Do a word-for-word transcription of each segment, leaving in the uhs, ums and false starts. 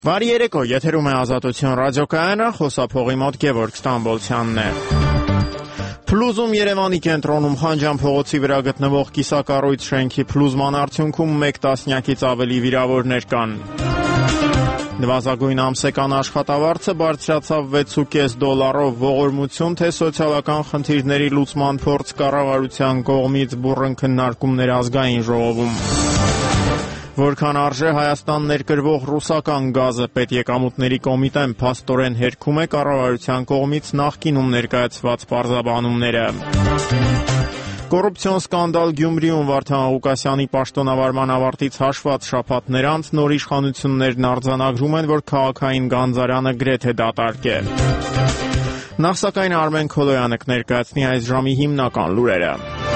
Բարի երեկո, եթերում է Ազատություն ռադիոկայանը, խոսափողի մոտ Գևորգ Ստամբոլցյանն է։ Փլուզում Երևանի կենտրոնում Խանջան փողոցի վրա գտնվող կիսակառույց շենքի փլուզման արդյունքում մեկ տասնյակից ավելի վիրավորներ կան։ Նվազագույն ամսական աշխատավարձը բարձրացավ վեց ու կես դոլարով, ողորմություն թե սոցիալական խնդիրների լուծման փորձ կառավարության կողմից բուռն քննարկումներ ազգային ժողովում։ Որքան արժե Հայաստան ներկրվող ռուսական գազը, պետեկամուտների կոմիտեն փաստորեն հերքում է կառավարության կողմից նախկինում ներկայացված պարզաբանումները։ Կոռուպցիոն սկանդալ Գյումրիում Վարդան Ղուկասյանի պաշտոնավարման ավարտից հաշված շաբաթներ անց նոր իշխանություններն արձանագրում են, որ քաղաքային գանձարանը գրեթե դատարկ է։ Նախ սակայն Արմեն Քոլոյանը կներկայացնի այս ժամի հիմնական լուրերը։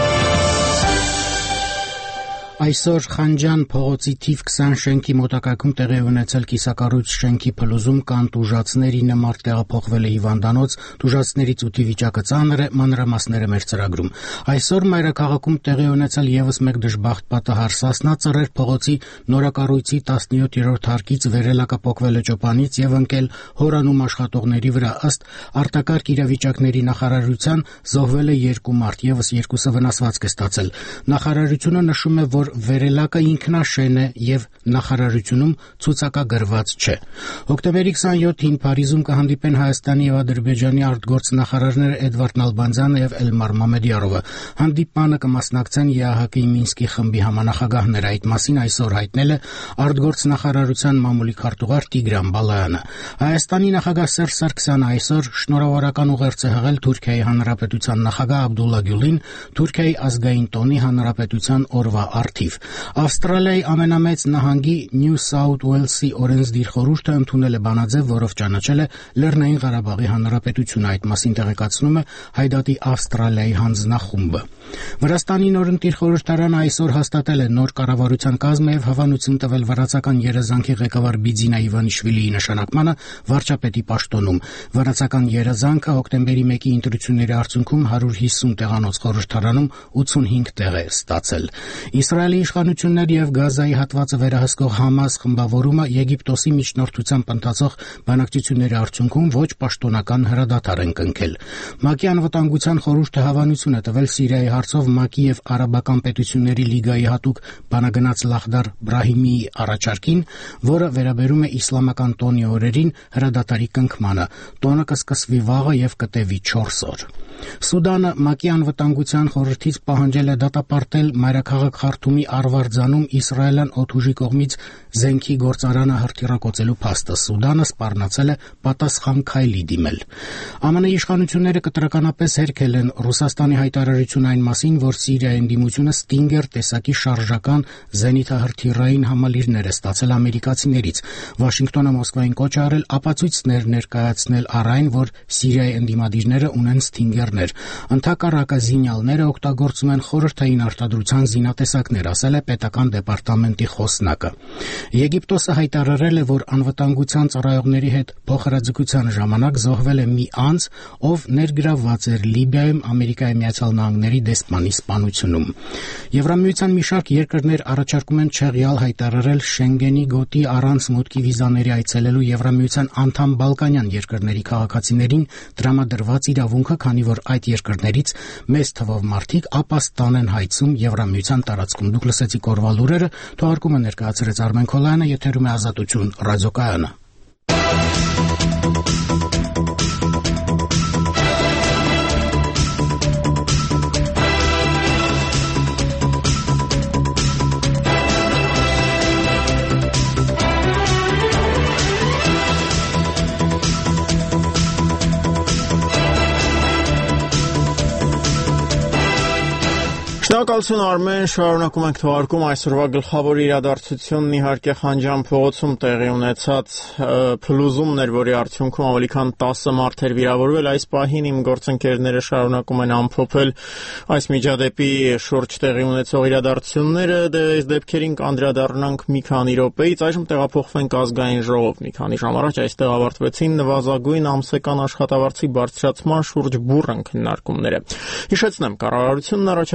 Այսօր Խանջան փողոցի թիվ քսան շենքի մոտակայքում տեղի ունեցել կիսակառույց շենքի փլուզում կան տուժածներ, ինը մարդ տեղափոխվել է հիվանդանոց, տուժածներից ութի վիճակը ծանր է, մանրամասները մեր ծրագրում։ Այսօր մայրաքաղաքում տեղի ունեցել եւս մեկ դժբախտ պատահար, Սասնա Ծռեր փողոցի նորակառույցի տասնյոթերորդ հարկից վերելակապոկվել է ճոպանից եւ ընկել հորանում աշխատողների վրա, ըստ արտակարգ իրավիճակների նախարարության զոհվել է երկու մարդ, եւս երկուսը վնասվածք է ստացել։ Նախարարությունը նշում է, որ վերելակը ինքնաշեն է եւ նախարարությունում ցուցակագրված չէ։ Հոկտեմբերի քսանյոթին Փարիզում կհանդիպեն Հայաստանի եւ Ադրբեջանի արտգործնախարարները Էդվարդ Նալբանդյանը եւ Էլմար Մամեդյարովը։ Հանդիպմանը կմասնակցեն ԵԱՀԿ-ի Մինսկի խմբի համանախագահները, այդ մասին այսօր հայտնել է արտգործնախարարության մամուլի քարտուղար Տիգրան Բալայանը։ Հայաստանի նախագահ Սերժ Սարգսյանը այսօր շնորհավորական ուղերձ է հղել Թուրքիայի Հանրապետության նախագահ Աբդուլլա Գյուլին Թուրքիայի ազգային տոնի հանրապետության օրվա արդիվ։ Ավստրալիայի ամենամեծ նահանգի Նյու Սաութ Ուելսի օրենսդիր խորհուրդը ընդունել է բանաձև, որով ճանաչել է Լեռնային Ղարաբաղի Հանրապետությունը, այդ մասին տեղեկացնում է Հայդատի Ավստրալիայի հանձնախումբը։ Վրաստանի նորընտիր խորհրդարանը այսօր հաստատել է նոր կառավարության կազմը եւ հավանություն տվել վրացական երազանքի ղեկավար Բիձինա Իվանիշվիլիի նշանակմանը վարչապետի պաշտոնում։ Վրացական երազանքը հոկտեմբերի մեկի ընտրությունների արդյունքում հարյուր հիսուն տեղանոց խորհրդարանում ութսունհինգ տեղ է ստացել։ Իսրայելի իշխանությունների եւ Գազայի հատվածը վերահսկող Համաս խմբավորումը Եգիպտոսի միջնորդությամբ ընթացող բանակցությունների արդյունքում ոչ պաշտոնական հրադադար են կնքել։ ՄԱԿ-ի անվտանգության խորհուրդը հավանություն է տվել Սիրիայի հարցով ՄԱԿ-ի եւ Արաբական պետությունների լիգայի հատուկ բանագնաց Լախդար Բրահիմիի առաջարկին, որը վերաբերում է իսլամական տոնի օրերին հրադադարի կնքմանը։ Տոնը կսկսվի վաղը եւ կտևի չորս օր։ Սուդանը ՄԱԿ-ի անվտանգության խորհրդից պահանջել է դատապարտել մայրաքաղաք Խարթումի Արվարձանում իսրայելյան օդուժի կողմից զենքի գործարանը հրթիռակոծելու փաստը։ Սուդանը սպառնացել է պատասխան քայլի դիմել։ ԱՄՆ իշխանությունները կտրականապես հերքել են Ռուսաստանի հայտարարություն այն մասին, որ Սիրիայի ընդդիմությունը Stinger տեսակի շարժական զենիթահրթիռային համալիրներ է ստացել ամերիկացիներից։ Վաշինգտոնը Մոսկվային կոչ է արել ապացույցներ ներկայացնել առ այն, որ Սիրիայի ընդդիմադիրները ունեն Stinger-ներ։ Ընդհակառակը զինյալները օգտագործում են խորհրդային արտադրության զինատեսակներ, ասել է պետական դեպարտամենտի խոսնակը։ Եգիպտոսը հայտարարել է, որ անվտանգության ծառայողների հետ փոխհրաձգության ժամանակ զոհվել է մի անձ, ով ներգրավված էր Լիբիայում Ամերիկայի Միացյալ Նահանգների դեսպանի սպանությունում։ Եվրամիության մի շարք երկրներ առաջարկում են չեղյալ հայտարարել Շենգենի գոտի առանց մուտքի վիզաների այցելելու Եվրամիության անդամ բալկանյան երկրների քաղաքացիներին տրամադրված իրավունքը, քանի որ այդ երկրներից մեծ թվով մարդիկ ապաստան են հայցում Եվրամիության տարածքում։ Դուք լսեցիք օրվա լուրերը, թողարկումը ներկայացրեց Արմեն Քոլոյանը, եթերում է Ազատություն ռադիոկայանը։ Շնորհակալություն Արմեն, շարունակում ենք թողարկում այսօրվա գլխավոր իրադարձությունն իհարկե Խանջան փողոցում տեղի ունեցած փլուզումն էր, որի արդյունքում ավելի քան տասը մարդ էր վիրավորվել։ Այս պահին իմ գործընկերները շարունակում են ամփոփել այս միջադեպի շուրջ տեղի ունեցող իրադարձությունները, դե այս դեպքերին կանդրադառնանք մի քանի րոպեից, այժմ տեղափոխվենք ազգային ժողով։ Մի քանի ժամ առաջ այստեղ ավարտվեցին նվազագույն ամսական աշխատավարձի բարձրացման շուրջ բուռն քննարկումները։ Հիշեցնեմ, կառավարությունն առաջարկել էր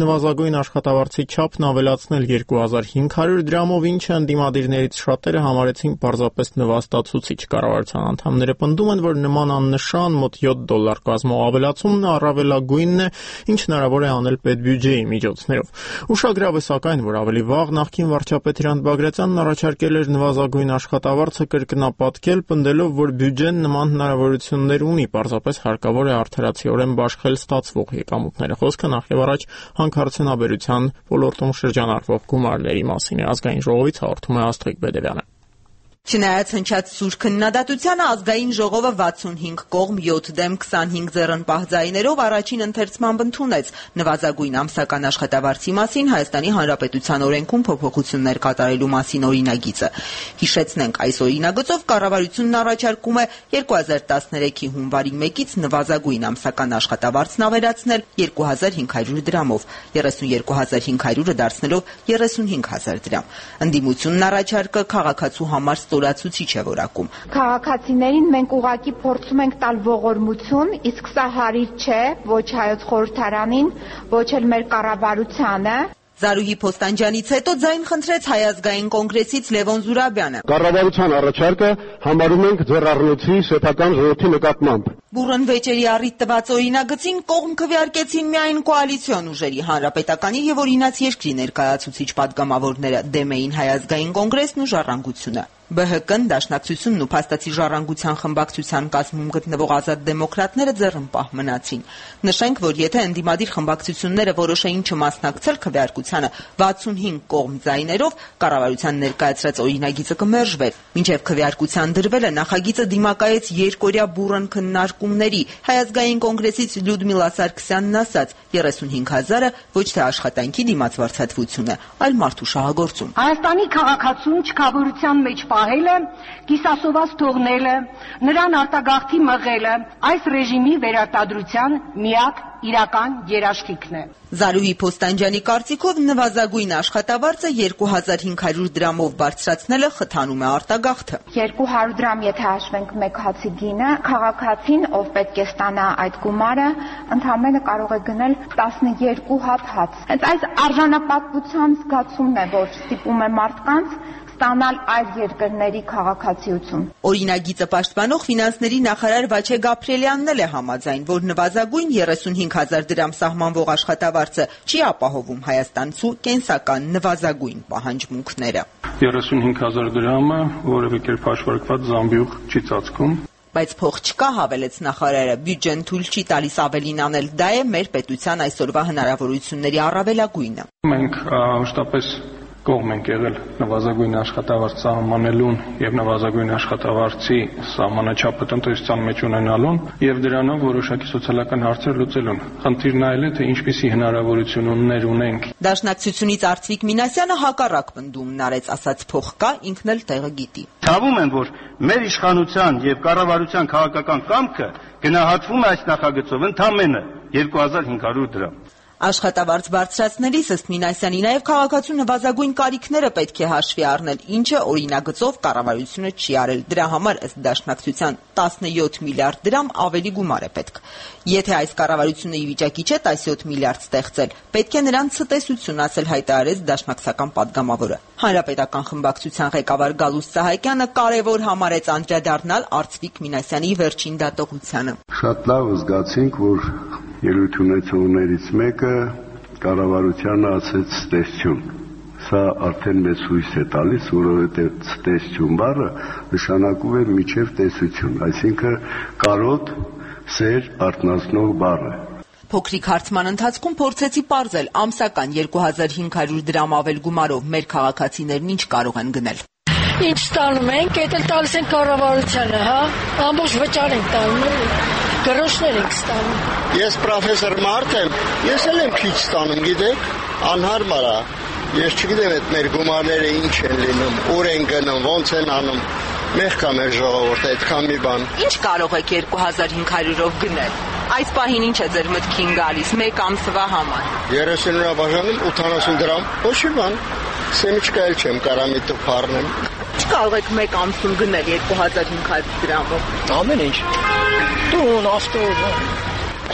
նվազագույն աշխատավարձի չափն ավելացնել երկու հազար հինգ հարյուր դրամով, ինչը ընդդիմադիրներից շատերը համարեցին պարզապես նվաստացուցիչ։ Կառավարության անդամները պնդում են, որ նման աննշան մոտ յոթ դոլար կազմող ավելացումն առավելագույնն է, ինչ հնարավոր է անել պետբյուջեի միջոցներով։ Ուշագրավ է սակայն, որ ավելի վաղ նախկին վարչապետ Հրանտ Բագրատյանն առաջարկել էր նվազագույն աշխատավարձը կրկնապատկել, պնդելով, որ բյուջեն նման հնարավորություններ ունի, պարզապես հարկավոր է արդարացիորեն բաշխել ստացվող եկամուտները։ Խոսքը նախ եւ առաջ հանքարդյունաբերության ոլորտում շրջանառվող գումարների մասին է։ Ազգային ժողովից հաղորդում է Աստղիկ Բեդևյանը։ Չնայած հնչած սուր քննադատությանը, ազգային ժողովը վաթսունհինգ կողմ յոթ դեմ քսանհինգ ձեռնպահ ձայներով առաջին ընթերցմամբ ընդունեց նվազագույն ամսական աշխատավարձի մասին Հայաստանի Հանրապետության օրենքում փոփոխություններ կատարելու մասին օրինագիծը։ Հիշեցնենք, այս օրինագծով կառավարությունն առաջարկում է երկու հազար տասներեքի հունվարի մեկից նվազագույն ամսական աշխատավարձն ավելացնել երկու հազար հինգ հարյուր դրամով, երեսունյերկու հազար հինգ հարյուրը դարձնելով երեսունհինգ հազար դրամ։ Ընդդիմությունն առաջարկը քաղաքացու համար ստորացուցիչ է որակում։ Քաղաքացիներին մենք ուղղակի փորձում ենք տալ ողորմություն, իսկ սա հարիր չէ ոչ հայոց խորհրդարանին, ոչ էլ մեր կառավարությանը։ Զարուհի Փոստանջյանից հետո ձայն խնդրեց Հայ ազգային կոնգրեսից Լևոն Զուրաբյանը։ Կառավարության առաջարկը համարում ենք ձեռառնոցի սեփական ժողովրդի նկատմամբ։ Բուռն վեճերի առիթ տված օրինագծին կողմ քվեարկեցին միայն կոալիցիոն ուժերի, Հանրապետականի եւ Օրինաց երկրի ներկայացուցիչ պատգամավորները, դեմ էին Հայ ազգային կոնգրեսն ու Ժառանգությունը։ Բ Հ Կն, Դաշնակցությունն ու Փաստացի ժառանգության խմբակցության կազմում գտնվող ազատ դեմոկրատները ձեռնպահ մնացին։ Նշենք, որ եթե ընդդիմադիր խմբակցությունները որոշեին չմասնակցել քվեարկությանը վաթսունհինգ կողմ ձայներով, կառավարության ներկայացրած օրինագիծը կմերժվեր։ Մինչև քվեարկության դրվելը նախագիծը դիմակայեց երկօրյա բուռն քննարկումների։ Հայ ազգային կոնգրեսից Լյուդմիլա Սարգսյանն ասաց, երեսունհինգ հազարը ոչ թե աշխատանքի դիմաց վարձատրություն է, այլ մարդու շահագործում։ Հայաստանի քաղաքացուն չքավորության մեջ պահելը, կիսասոված թողնելը, նրան արտագաղթի մղելը այս ռեժիմի վերարտադրության միակ իրական երաշխիքն է։ Զարուհի Փոստանջյանի կարծիքով նվազագույն աշխատավարձը երկու հազար հինգ հարյուր դրամով բարձրացնելը խթանում է արտագաղթը։ երկու հարյուր դրամ եթե հաշվենք մեկ հացի գինը, քաղաքացին, ով պետք է ստանա այդ գումարը, ընդամենը կարող է գնել տասներկու հատ հաց։ Հենց այս արժանապատվության զգացումն է, որ ստիպում է մարդկանց ստանալ այլ երկրների քաղաքացիություն։ Օրինագիծը պաշտպանող ֆինանսների նախարար Վաչե Գաբրիելյանն էլ է համաձայն, որ նվազագույն երեսունհինգ հազար դրամ սահմանվող աշխատավարձը չի ապահովում հայաստանցու կենսական նվազագույն պահանջմունքները։ երեսունհինգ հազար դրամը որևէ կերպ հաշվարկված զամբյուղ չի ծածկում։ Բայց փող չկա, հավելեց նախարարը, բյուջեն թույլ չի տալիս ավելին անել, դա է մեր պետության այսօրվա հնարավորությունների առավելագույնը։ Մենք մշտապես կողմ ենք եղել նվազագույն աշխատավարձ սահմանելուն եւ նվազագույն աշխատավարձի սահմանաչափը տնտեսության մեջ ունենալուն եւ դրանով որոշակի սոցիալական հարցեր լուծելուն։ Խնդիրն այլ է, թե ինչպիսի հնարավորություններ ունենք։ Դաշնակցությունից Արծվիկ Մինասյանը հակառակ պնդումն արեց, ասաց փող կա, ինքն էլ տեղը գիտի։ Ցավում եմ, որ մեր իշխանության եւ կառավարության քաղաքական կամքը գնահատվում է այս նախագծով ընդամենը երկու հազար հինգ հարյուր դրամ։ Աշխատավարձ բարձրացնելիս ըստ Մինասյանի նաև քաղաքացու նվազագույն կարիքները պետք է հաշվի առնել, ինչը օրինագծով կառավարությունը չի արել։ Դրա համար ըստ Դաշնակցության տասնյոթ միլիարդ դրամ ավելի գումար է պետք։ Եթե այս կառավարությունը ի վիճակի չէ տասնյոթ միլիարդ ստեղծել, պետք է նրան ցտեսություն ասել, հայտարարեց դաշնակցական պատգամավորը։ Հանրապետական խմբակցության ղեկավար Գալուստ Սահակյանը կարևոր համարեց անդրադառնալ Արծվիկ Մինասյանի վերջին դատողությանը։ Շատ լավ զգացինք, որ ելույթ ունեցողներից մեկը կառավարությանը ասեց ցտեսություն։ Սա արդեն մեծ հույս է տալիս, որովհետև ցտեսություն բառը նշանակում է միջև տեսություն, այսինքն կարոտ, սեր, արթնացնող բառ է։ Փոքրիկ հարցման ընթացքում փորձեցի պարզել ամսական երկու հազար հինգ հարյուր դրամ ավել գումարով մեր քաղաքացիներն ինչ կարող են գնել։ Ինչ ստանում ենք, էդ էլ տալիս են կառավարությանը, հա, ամբողջ վճար ենք տալու, գրոշներ ենք ստանում։ Ես պրոֆեսոր մարդ եմ, ես էլ եմ քիչ ստանում, գիտեք, անհարմար է։ Ես չգիտեմ այդ մեր գումարները ինչ են լինում, ուր են գնում, ոնց են անում։ Մեղք է մեր ժողովուրդը, այդքան մի բան։ Ինչ կարող եք երկու հազար հինգ հարյուրով գնել։ Այս պահին ինչ է ձեր մտքին գալիս մեկ ամսվա համար։ երեսուն բաժանում ութանասուն դրամ, ոչ մի բան։ Սեմիչկա էլ չեմ կարա մի տուփ առնեմ։ Ինչ կարող եք մեկ ամսում գնել երկու հազար հինգ հարյուր դրամով։ Ամեն ինչ։ Տուն, ավտո։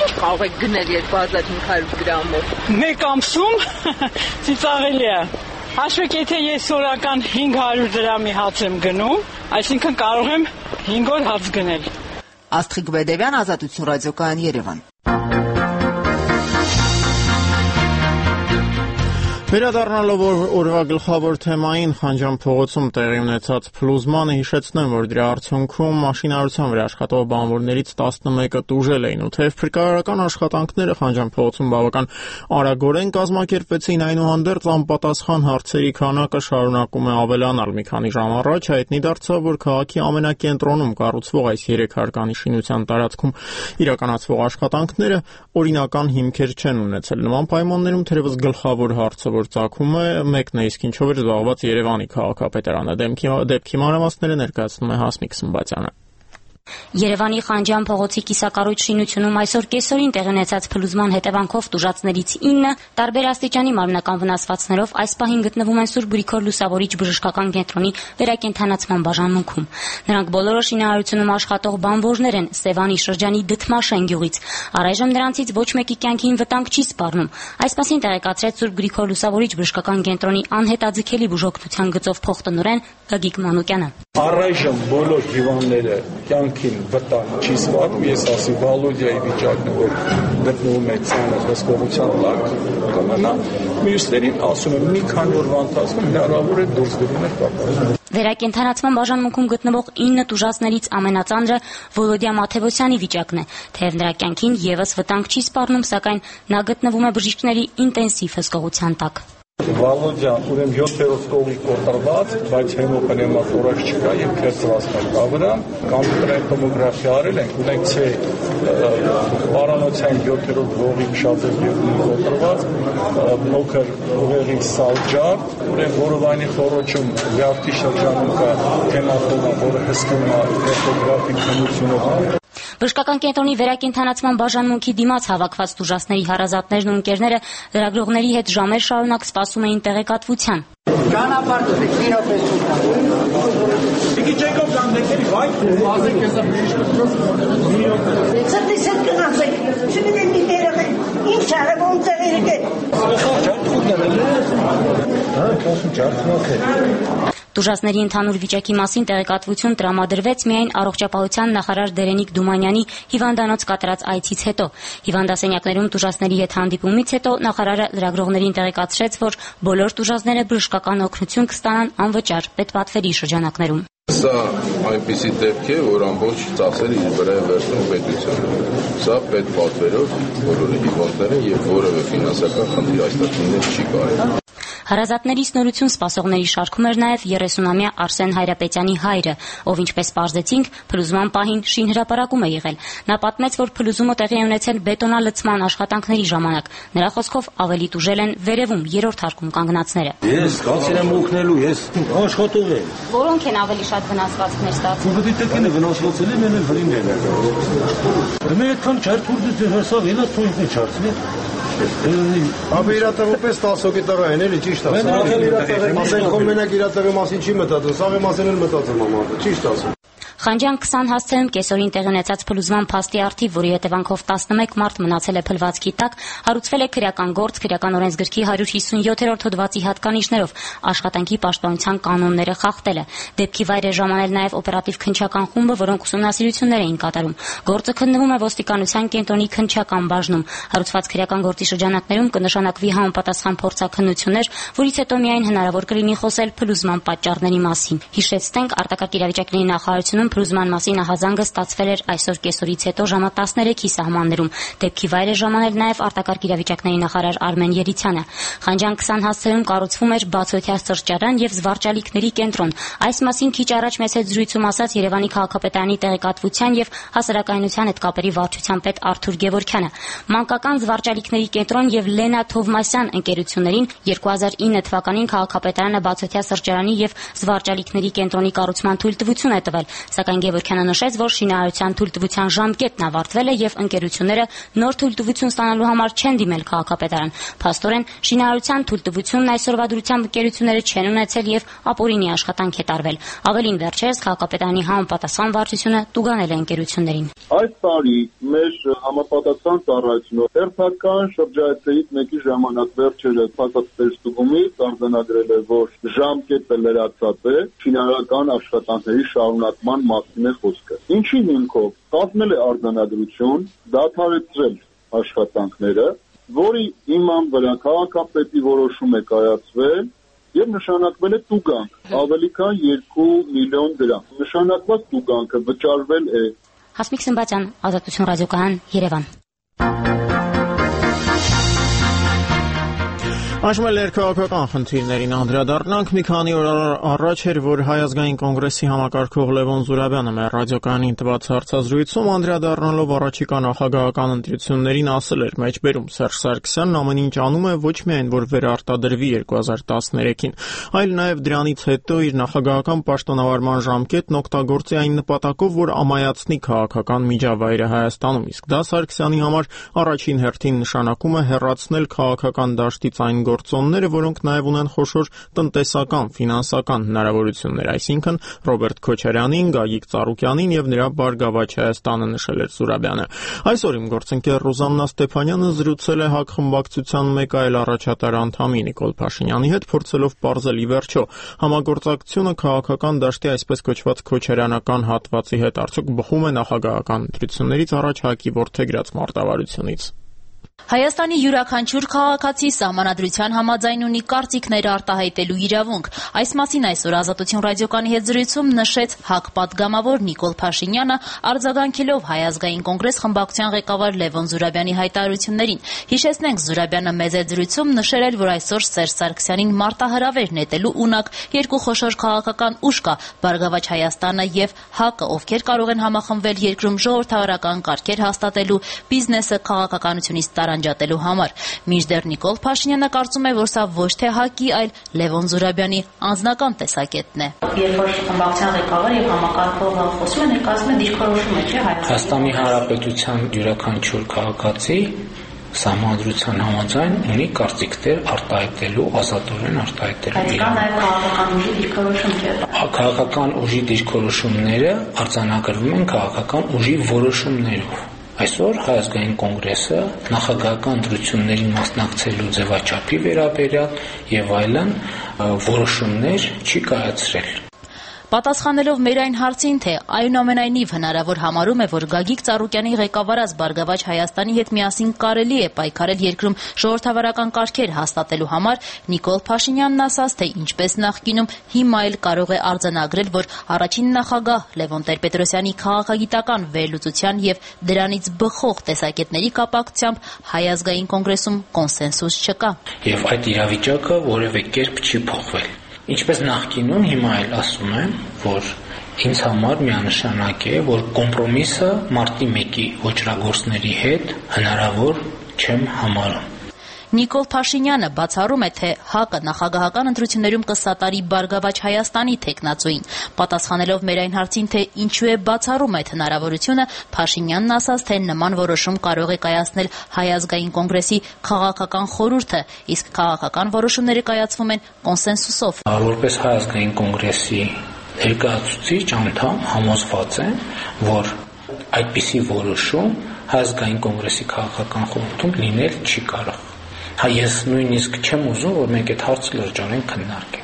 Ինչ կարող եք գնել երկու հազար հինգ հարյուր գրամով։ Մեկ ամսում ծիծաղելի է։ Հաշվեք, եթե ես օրական հինգ հարյուր դրամի հաց եմ գնում, այսինքն կարող եմ հինգ օր հաց գնել։ Աստղիկ Բեդևյան, Ազատություն ռադիոկայան, Երևան։ Վերադառնալով օրվա գլխավոր թեմային Խանջան փողոցում տեղի ունեցած փլուզմանը, հիշեցնեմ, որ դրա արդյունքում մաշինարարության վրա աշխատող բանվորներից տասնմեկը տուժել էին, ու թեև փրկարարական աշխատանքները Խանջան փողոցում բավական արագորեն կազմակերպվեցին, այնուհանդերձ անպատասխան հարցերի քանակը շարունակում է ավելանալ։ Մի քանի ժամ առաջ հայտնի դարձավ, որ քաղաքի ամենակենտրոնում կառուցվող այս երեք հարկանի շինության տարածքում իրականացվող աշխատանքները օրինական հիմքեր չեն ունեցել։ Նման պայմաններում թերևս գլխավոր հարցը, որ ծագում է, մեկն է, իսկ ինչով էր զբաղված Երևանի քաղաքապետարանը։ Դեպքի մանրամասները ներկայացնում է Հասմիկ Սմբատյանը։ Երևանի Խանջան փողոցի կիսակառույց շինությունում այսօր կեսօրին տեղի ունեցած փլուզման հետևանքով տուժածներից ինը տարբեր աստիճանի մարմնական վնասվածքներով այս պահին գտնվում են Սուրբ Գրիգոր Լուսավորիչ բժշկական կենտրոնի վերակենդանացման բաժանմունքում։ Նրանք բոլորը շինարարությունում աշխատող բանվորներ են Սևանի շրջանի Դդմաշեն գյուղից։ Առայժմ նրանցից ոչ մեկի կյանքին վտանգ չի սպառնում։ Այս մասին տեղեկացրեց Սուրբ Գրիգոր Լուսավորիչ բժշկական կենտրոնի անհետաձգելի բուժօգնության գծով փոխտնօրեն Գագիկ Մանուկյանը։ Առայժմ բոլոր հիվանդները կյանքին վտանգ չի սպառնում, ես ասի Վալոդիայի վիճակն է, որ գտնվում է ցանր հսկողության տակ, կմնա, մյուսներին ասում եմ մի քանի օրվա ընթացքում հնարավոր է դուրս գնալ կապել։ Վերակենդանացման բաժանմունքում գտնվող ինը տուժածներից ամենածանրը Վոլոդիա Մաթևոսյանի վիճակն է, թեև նրա կյանքին եւս վտանգ չի սպառնում, սակայն նա գտնվում է բժիշկների ինտենսիվ հսկողության տակ։ Վալոդյան, ուրեմն յոթերորդ կողմի կոտրված, բայց հեմոպնևմաթորակս չկա եւ քերծվածքներ կա վրան, կամպյուտերային տոմոգրաֆիա արել ենք, ունենք C պարանոցային յոթերորդ ողի շատեր եւ կոտրված, փոքր ուղեղի սալջար, ուրեմն որովայնի խորոչում վյարդի շրջանում կա հեմատոմա, որը հսկում է էխոգրաֆիկ քննությունով։ Բժշկական կենտրոնի վերակենդանացման բաժանմունքի դիմաց հավաքված տուժածների հարազատներն ու ընկերները լրագրողների հետ ժամեր շարունակ սպասում էին տեղեկատվության։ Ճանապարհ դուք իրապես Իքի Ջեյկոբ Գանդեկերի վայ, ազեք էսա բժիշկ։ Սրտի սրտ կնացեք, չգիտեմ մի երեխեն, ինչ արը ոնց է երեխեն։ Ջարդ խուտն է, հա, կոսում ջարդնոք է։ Տուժածների ընդհանուր վիճակի մասին տեղեկատվություն տրամադրվեց միայն առողջապահության նախարար Դերենիկ Դումանյանի հիվանդանոց կատարած այցից հետո։ Հիվանդասենյակներում տուժածների հետ հանդիպումից հետո նախարարը լրագրողներին տեղեկացրեց, որ բոլոր տուժածները բժշկական օգնություն կստանան անվճար պետպատվերի շրջանակներում։ Սա այնպիսի դեպք է, որ ամբողջ ծախսերը իր վրա է վերցնում պետությունը։ Սա պետպատվերով բոլորը հիվանդները եւ որևէ ֆինանսական խնդիր այստեղ լինել չի կարող։ Հարազատների սնորություն սպասողների շարքում էր նաև երեսունամյա Արսեն Հայրապետյանի հայրը, ով ինչպես պարզեցինք, փլուզման պահին շինհրապարակում է եղել։ Նա պատմեց, որ փլուզումը տեղի է ունեցել բետոնալցման աշխատանքների ժամանակ։ Նրա խոսքով ավելի տուժել են վերևում երրորդ հարկում կանգնածները։ Ես կացել եմ օգնելու, ես աշխատող եմ։ Որոնք են ավելի շատ վնասվածքներ ստացել։ Ուղղակի վնասվածել են են վրին են։ Դե այդքան չարթուրդը հսավ ինա թույնի չարցնի։ Ապա իրատեղոպես տասը հոգի տղա են էլի, ճիշտ ասում։ Ասենք խոմ մենակ իրատեղի մասին չի մտածում, սաղի մասին էլ մտածում ամառը, ճիշտ ասում։ Խանջան քսան հասցեում կեսօրին տեղի ունեցած փլուզման փաստի առթիվ, որի հետևանքով տասնմեկ մարդ մնացել է փլվածքի տակ, հարուցվել է քրեական գործ քրեական օրենսգրքի հարյուր հիսունյոթերորդ հոդվածի հատկանիշներով աշխատանքի պաշտպանության կանոնները խախտել է։ Դեպքի վայր է ժամանել նաև օպերատիվ քննչական խումբը, որոնք ուսումնասիրություններ էին կատարում։ Գործը քննվում է ոստիկանության կենտրոնի քննչական բաժնում։ Հարուցված քրեական գործի շրջանակներում կնշանակվի համապատասխան փորձաքննություններ, որից հետո միայն հնարավոր կլինի խոսել փլուզման պատճառների մասին։ Հիշեցնենք, արտակարգ իրավիճակների նախարարությունում փլուզման մասին ահազանգը ստացվել էր այսօր կեսօրից հետո ժամը տասներեքի սահմաններում։ Դեպքի վայր է ժամանել նաև արտակարգ իրավիճակների նախարար Արմեն Երիցյանը։ Խանջան քսան հասցեում կառուցվում էր բացօթյա սրճարան եւ զվարճալիքների կենտրոն։ Այս մասին քիչ առաջ մեծ հետ զրույցում ասաց Երևանի քաղաքապետարանի տեղեկատվության եւ հասարակայնության հետ կապերի վարչության պետ Արթուր Գևորգյանը։ Մանկական զվարճալիքների կենտրոն եւ Լենա Թովմասյան ընկերություններին երկու հազար ինը թվականին քաղաքապետարանը բացօթյա սրճարանի եւ զվարճալիքների կենտրոնի կառուցման թույլտվություն է տվել, Սակայն Գևորգյանը նշեց, որ շինարարության թույլտվության ժամկետն ավարտվել է եւ ընկերությունները նոր թույլտվություն ստանալու համար չեն դիմել քաղաքապետարան։ Փաստորեն, շինարարության թույլտվությունն այսօրվա դրությամբ ընկերությունները չեն ունեցել եւ ապօրինի աշխատանք է տարվել։ Ավելին, վերջերս քաղաքապետարանի համապատասխան վարչությունը տուգանել է ընկերություններին։ Այս տարի մեր համապատասխան ծառայությունը հերթական շրջայցերից մեկի ժամանակ վերջերս փաստաթղթերստուգումից արձանագրել է, որ ժամկետը լրացած է, շինարարական աշխատանքների շարունակման մասին է խոսքը։ Ինչի հիմքով կազմել է արձանագրություն, դադարեցրել աշխատանքները, որի հիման վրա քաղաքապետի որոշում է կայացվել եւ նշանակվել է տուգանք ավելի քան երկու միլիոն դրամ։ Նշանակված տուգանքը վճարվել է։ Հասմիկ Սմբատյան, Ազատություն ռադիոկայան, Երևան։ Այժմ էլ ներքաղաքական խնդիրներին անդրադառնանք։ Մի քանի օր առաջ էր, որ Հայ ազգային կոնգրեսի համակարգող Լևոն Զուրաբյանը մեր ռադիոկայանին տված հարցազրույցում անդրադառնալով առաջիկա նախագահական ընտրություններին ասել էր. «Մեջբերում Սերժ Սարգսյանն ամեն ինչ անում է ոչ միայն որ վերարտադրվի երկու հազար տասներեքին, այլ նաև դրանից հետո իր նախագահական պաշտոնավարման ժամկետն օգտագործի այն նպատակով, որ ամայացնի քաղաքական միջավայրը Հայաստանում, իսկ դա Սարգսյանի համար առաջին հերթին նշանակում է հեռացնել քաղաքական դաշտից այն գործոնները, որոնք նաև ունեն խոշոր տնտեսական, ֆինանսական հնարավորություններ, այսինքն Ռոբերտ Քոչարյանին, Գագիկ Ծառուկյանին եւ նրա Բարգավաճ Հայաստանը», նշել էր Զուրաբյանը։ Այսօր իմ գործընկեր Ռուզաննա Ստեփանյանը զրուցել է ՀԱԿ խմբակցության մեկ այլ առաջատար անդամի Նիկոլ Փաշինյանի հետ, փորձելով պարզել ի վերջո համագործակցությունը քաղաքական դաշտի այսպես կոչված քոչարյանական հատվածի հետ արդյոք բխում է նախագահական ընտրություններից առաջ ՀԱԿ-ի որդեգրած մարտավարությունից։ Հայաստանի յուրաքանչյուր քաղաքացի սահմանադրության համաձայն ունի կարծիքներ արտահայտելու իրավունք։ Այս մասին այսօր Ազատություն ռադիոկայանի հետ զրույցում նշեց ՀԱԿ պատգամավոր Նիկոլ Փաշինյանը, արձագանքելով Հայ ազգային կոնգրես խմբակցության ղեկավար Լևոն Զուրաբյանի հայտարարություններին։ Հիշեցնենք, Զուրաբյանը մեծ այդ զրույցում նշել էր, որ այսօր Սերժ Սարգսյանին մարտահրավեր նետելու ունակ երկու խոշոր քաղաքական ուժ կա՝ Բարգավաճ Հայաստանը եւ ՀԱԿ-ը, ովքեր կարող են համախմբվել երկրում ժողովրդավարական կարգեր հաստատելու, բիզնեսը քաղաքականությունից տարանջատելու համար։ Մինչդեռ Նիկոլ Փաշինյանը կարծում է, որ սա ոչ թե ՀԱԿ-ի, այլ Լևոն Զուրաբյանի անձնական տեսակետն է։ Երբ որ խմբակցության ղեկավարը եւ համակարգողը խոսում են, ներկայացնում են դիրքորոշումը, չէ՞, Հայաստանի Հանրապետության յուրաքանչյուր քաղաքացի Սահմանադրության համաձայն ունի կարծիքներ արտահայտելու, ազատորեն արտահայտելու։ Բայց կա նաև քաղաքական ուժի դիրքորոշում, չէ՞։ Քաղաքական ուժի դիրքորոշումները արձանագրվում են քաղաքական ուժի որոշումներով։ Այսօր Հայ ազգային կոնգրեսը նախագահական ընտրություններին մասնակցելու ձևաչափի վերաբերյալ եւ այլն որոշումներ չի կայացրել։ Պատասխանելով մեր այն հարցին, թե այնուամենայնիվ հնարավոր համարում է, որ Գագիկ Ծառուկյանի ղեկավարած Բարգավաճ Հայաստանի հետ միասին կարելի է պայքարել երկրում ժողովրդավարական կարգեր հաստատելու համար, Նիկոլ Փաշինյանն ասաց, թե ինչպես նախկինում, հիմա էլ կարող է արձանագրել, որ առաջին նախագահ Լևոն Տեր-Պետրոսյանի քաղաքագիտական վերլուծության եւ դրանից բխող տեսակետների կապակցությամբ Հայ ազգային կոնգրեսում կոնսենսուս չկա։ Եվ այդ իրավիճակը որևէ կերպ չի փոխվել։ Ինչպես նախկինում, հիմա էլ ասում եմ, որ ինձ համար միանշանակ է, որ կոմպրոմիսը մարտի մեկի ոճրագործների հետ հնարավոր չեմ համարում։ Նիկոլ Փաշինյանը բացառում է, թե ՀԱԿ-ը նախագահական ընտրություններում կսատարի Բարգավաճ Հայաստանի թեկնածուին։ Պատասխանելով մեր այն հարցին, թե ինչու է բացառում այդ հնարավորությունը, Փաշինյանն ասաց, թե նման որոշում կարող է կայացնել Հայ ազգային կոնգրեսի քաղաքական խորհուրդը, իսկ քաղաքական որոշումները կայացվում են կոնսենսուսով։ Որպես Հայ ազգային կոնգրեսի ներկայացուցիչ անդամ համոզված եմ, որ այդպիսի որոշում Հայ ազգային կոնգրեսի քաղաքական խորհրդում լինել չի կարող։ Հա ես նույնիսկ չեմ ուզում, որ մենք այդ հարցը լրջորեն քննարկենք։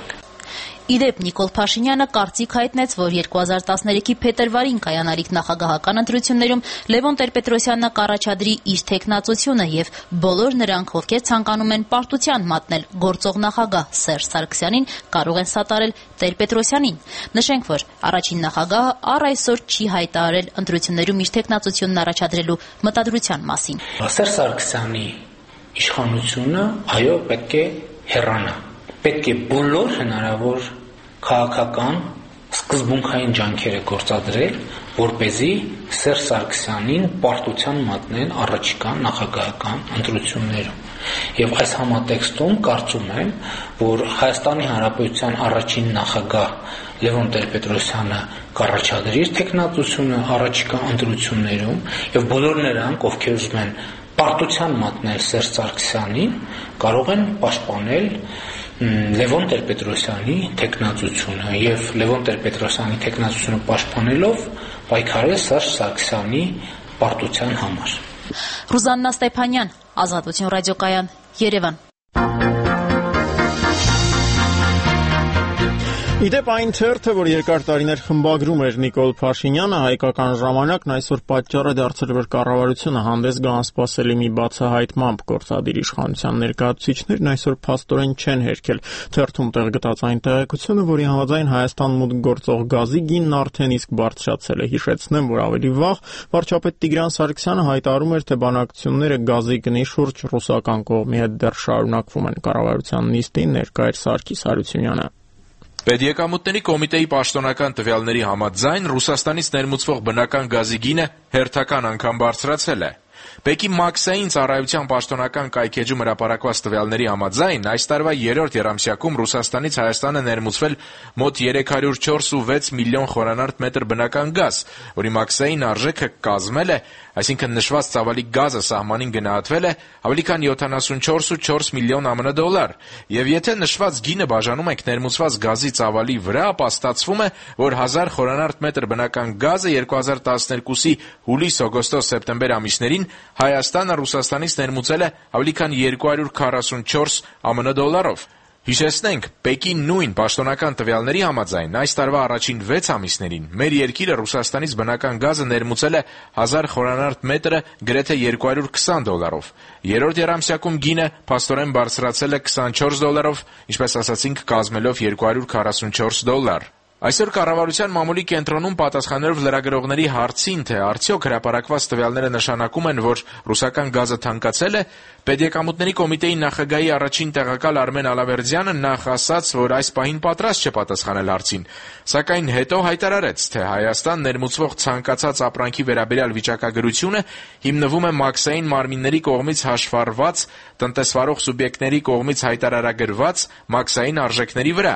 Իդեպ Նիկոլ Փաշինյանը կարծիք հայտնեց, որ երկու հազար տասներեքի փետրվարին կայանալիք նախագահական ընտրություններում Լևոն Տեր-Պետրոսյանը կառաջադրի իր թեկնածությունը եւ բոլոր նրանք, ովքեր ցանկանում են պարտության մատնել գործող նախագահ Սերժ Սարգսյանին, կարող են սատարել Տեր-Պետրոսյանին։ Նշենք, որ առաջին նախագահը առ այսօր չի հայտարարել ընտրություններում իր թեկնածությունն առաջադրելու մտադրության մասին։ Սերժ Սարգսյանի իշխանությունը, այո, պետք է հեռանա։ Պետք է բոլոր հնարավոր քաղաքական սկզբունքային ջանքերը գործադրել, որպեսզի Սերժ Սարգսյանին պարտության մատնեն առաջիկա նախագահական ընտրություններում։ Եվ այս համատեքստում կարծում եմ, որ Հայաստանի Հանրապետության առաջին նախագահ Լևոն Տեր-Պետրոսյանը կառաջադրի իր տեխնատությունը առաջիկա ընտրություններում եւ բոլոր նրանք, ովքեր ուզում են պարտության մատնել Սերժ Սարգսյանին, կարող են պաշտպանել Լևոն Տեր-Պետրոսյանի տեխնատությունը եւ Լևոն Տեր-Պետրոսյանի տեխնատությունը պաշտպանելով պայքարել Սերժ Սարգսյանի պարտության համար։ Ռուզաննա Ստեփանյան, Ազատություն ռադիոկայան, Երևան։ Իդեպ այն թերթը, որ երկար տարիներ խմբագրում էր Նիկոլ Փաշինյանը, Հայկական ժամանակն այսօր պատճառ է դարձել, որ կառավարությունը հանդես գա անսպասելի մի բացահայտմամբ գործադիր իշխանության ներկայացուցիչներն այսօր փաստորեն չեն հերքել թերթում տեղ գտած այն տեղեկությունը, որի համաձայն Հայաստան մուտք գործող գազի գինն արդեն իսկ բարձրացել է։ Հիշեցնեմ, որ ավելի վաղ վարչապետ Տիգրան Սարգսյանը հայտարարում էր, թե բանակցությունները գազի գնի շուրջ ռուսական կողմի հետ դեռ շարունակվում են։ Կառավարության նիստին ներկա էր Սարգիս Հարությունյանը։ Պետեկամուտների կոմիտեի պաշտոնական տվյալների համաձայն Ռուսաստանից ներմուծվող բնական գազի գինը հերթական անգամ բարձրացել է։ Պեկի Մաքսային ծառայության պաշտոնական կայքեջում հրապարակված տվյալների համաձայն այս տարվա երրորդ եռամսյակում Ռուսաստանից Հայաստանը ներմուծվել մոտ երեք հարյուր չորսունվեց միլիոն խորանարդ մետր բնական գազ, որի Մաքսային արժեքը կազմել է, այսինքն նշված ծավալի գազը սահմանին գնահատվել է ավելի քան յոթանասունչորս կόμμα չորս միլիոն ԱՄՆ դոլար, եւ եթե նշված գինը բաժանում ենք ներմուծված գազի ծավալի վրա, ապա ստացվում է, որ հազար խորանարդ մետր բնական գազը երկու հազար տասներկուսի հուլիս, օգոստոս, սեպտեմբեր ամիսներին Հայաստանը Ռուսաստանից ներմուծել է ավելի քան երկու հարյուր քառասունչորս ԱՄՆ դոլարով։ Հիշեցնենք, Պեկի նույն պաշտոնական տվյալների համաձայն այս տարվա առաջին վեց ամիսներին մեր երկիրը Ռուսաստանից բնական գազը ներմուծել է հազար խորանարդ մետրը գրեթե երկու հարյուր քսան դոլարով։ Երրորդ եռամսյակում գինը փաստորեն բարձրացել է քսանչորս դոլարով, ինչպես ասացինք, կազմելով երկու հարյուր քառասունչորս դոլար։ Այսօր կառավարության մամուլի կենտրոնում պատասխանելով լրագրողների հարցին, թե արդյոք հրապարակված տվյալները նշանակում են, որ ռուսական գազը թանկացել է, Պետեկամուտների կոմիտեի նախագահի առաջին տեղակալ Արմեն Ալավերդյանը նախ ասաց, որ այս պահին պատրաստ չէ պատասխանել հարցին, սակայն հետո հայտարարեց, թե Հայաստան ներմուծվող ցանկացած ապրանքի վերաբերյալ վիճակագրությունը հիմնվում է մաքսային մարմինների կողմից հաշվառված, տնտեսվարող սուբյեկտների կողմից հայտարարագրված մաքսային արժեքների վրա։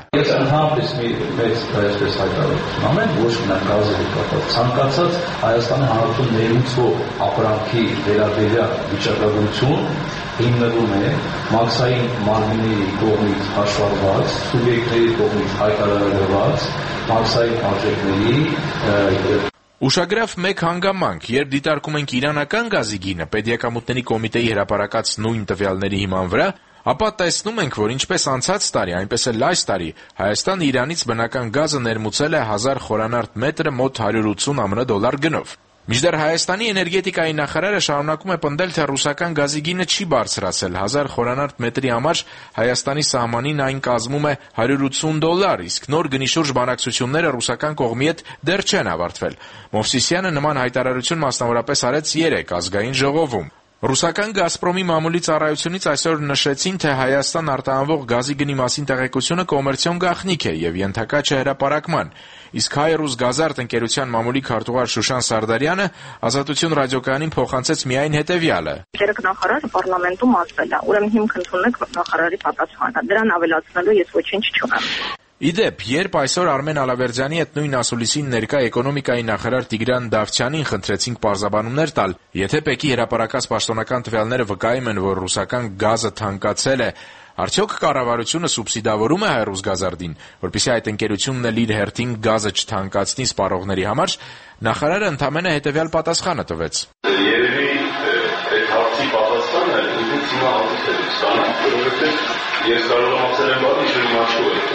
Այսպես հայտարարություն ամեն ոչ միայն գազի հետ կապված ցանկացած Հայաստանի Հանրապետություն ներմուծվող ապրանքի վերաբերյալ վիճակագրություն հիմնվում է մաքսային մարմինների կողմից հաշվառված, սուբյեկտների կողմից հայտարարված մաքսային արժեքների։ Ուշագրավ մեկ հանգամանք, երբ դիտարկում ենք իրանական գազի գինը Պետեկամուտների կոմիտեի հրապարակած նույն տվյալների հիման վրա, ապա տեսնում ենք, որ ինչպես անցած տարի, այնպես էլ այս տարի Հայաստանը Իրանից բնական գազը ներմուծել է հազար խորանարդ մետրը մոտ հարյուր ութսուն ԱՄՆ դոլար գնով։ Մինչդեռ Հայաստանի էներգետիկայի նախարարը շարունակում է պնդել, թե ռուսական գազի գինը չի բարձրացել, հազար խորանարդ մետրի համար Հայաստանի սահմանին այն կազմում է հարյուր ութսուն դոլար, իսկ նոր գնի շուրջ բանակցությունները ռուսական կողմի հետ դեռ չեն ավարտվել։ Մովսիսյանը նման հայտարարություն մասնավորապես արեց երեկ ազգային ժողովում։ Ռուսական Գազպրոմի մամուլի ծառայությունից այսօր նշեցին, թե Հայաստան արտահանվող գազի գնի մասին տեղեկությունը կոմերցիոն գաղտնիք է եւ ենթակա չէ հրապարակման, իսկ Հայ-Ռուսգազարդ ընկերության մամուլի քարտուղար Շուշան Սարդարյանը Ազատություն ռադիոկայանին փոխանցեց միայն հետեւյալը. Երեք նախարարը պարլամենտում ասել է, ուրեմն հիմք ընդունեք նախարարի պատասխանը, դրան ավելացնելու ես ոչինչ չունեմ։ Իդեպ, երբ այսօր Արմեն Ալավերդյանի հետ նույն ասուլիսին ներկա էկոնոմիկայի նախարար Տիգրան Դավթյանին խնդրեցինք պարզաբանումներ տալ, եթե Պեկի հրապարակած պաշտոնական տվյալները վկայում են, որ ռուսական գազը թանկացել է, արդյոք կառավարությունը սուբսիդավորում է Հայ-Ռուսգազարդին, որպեսզի այդ ընկերությունն էլ իր հերթին գազը չթանկացնի սպառողների համար, նախարարը ընդամենը հետևյալ պատասխանը տվեց. Երևի այդ հարցի պատասխանը ինձ հիմա հանդիպել է ստանալ, որովհետև ես կարող եմ ասել եմ, բան ինչ-որ մաչու է։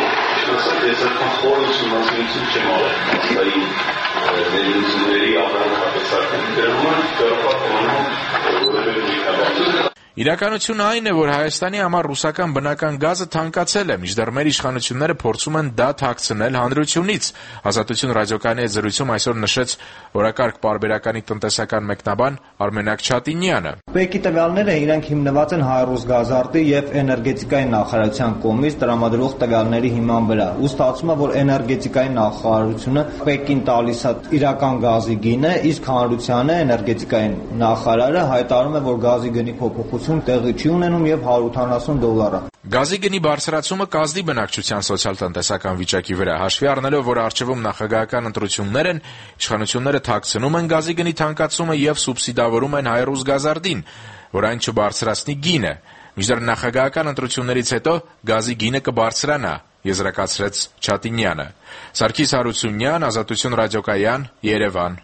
Ես այդքան խորը ուսումնասիրություն չեմ արել մասնային ներմուծումների ապրանքատեսակների դրա համար կարող եմ որևէ միջնաբանություն։ Իրականությունը այն է, որ Հայաստանի համար ռուսական բնական գազը թանկացել է, մինչդեռ մեր իշխանությունները փորձում են դա թաքցնել հանրությունից։ Ազատություն ռադիոկայանի հետ զրույցում այսօր նշեց օրակարգ պարբերականի տնտեսական մեկնաբան Արմենակ Չատինյանը։ Պեկի տվյալները իրենք հիմնված են Հայ-Ռուսգազարդի եւ էներգետիկայի նախարարության կողմից տրամադրող տվյալների հիման վրա։ Ու ստացվում է, որ էներգետիկայի նախարարությունը Պեկին տալիս է իրական գազի գինը, իսկ հանրությանը էներգետիկայի նախարարը հայտարարում է, որ գազի գնի փոփոխություն շահագործություն տեղի չի ունենում եւ հարյուր ութանասուն դոլար է։ Գազի գնի բարձրացումը կազդի բնակչության սոցիալ-տնտեսական վիճակի վրա, հաշվի առնելով, որ առջևում նախագահական ընտրություններ են, իշխանությունները թաքցնում են գազի գնի թանկացումը եւ սուբսիդավորում են հայ-ռուս գազարդին, որ այն չբարձրացնի գինը։ Մինչդեռ նախագահական ընտրություններից հետո գազի գինը կբարձրանա, եզրակացրեց Չատինյանը։ Սարգիս Հարությունյան, Ազատություն ռադիոկայան, Երևան։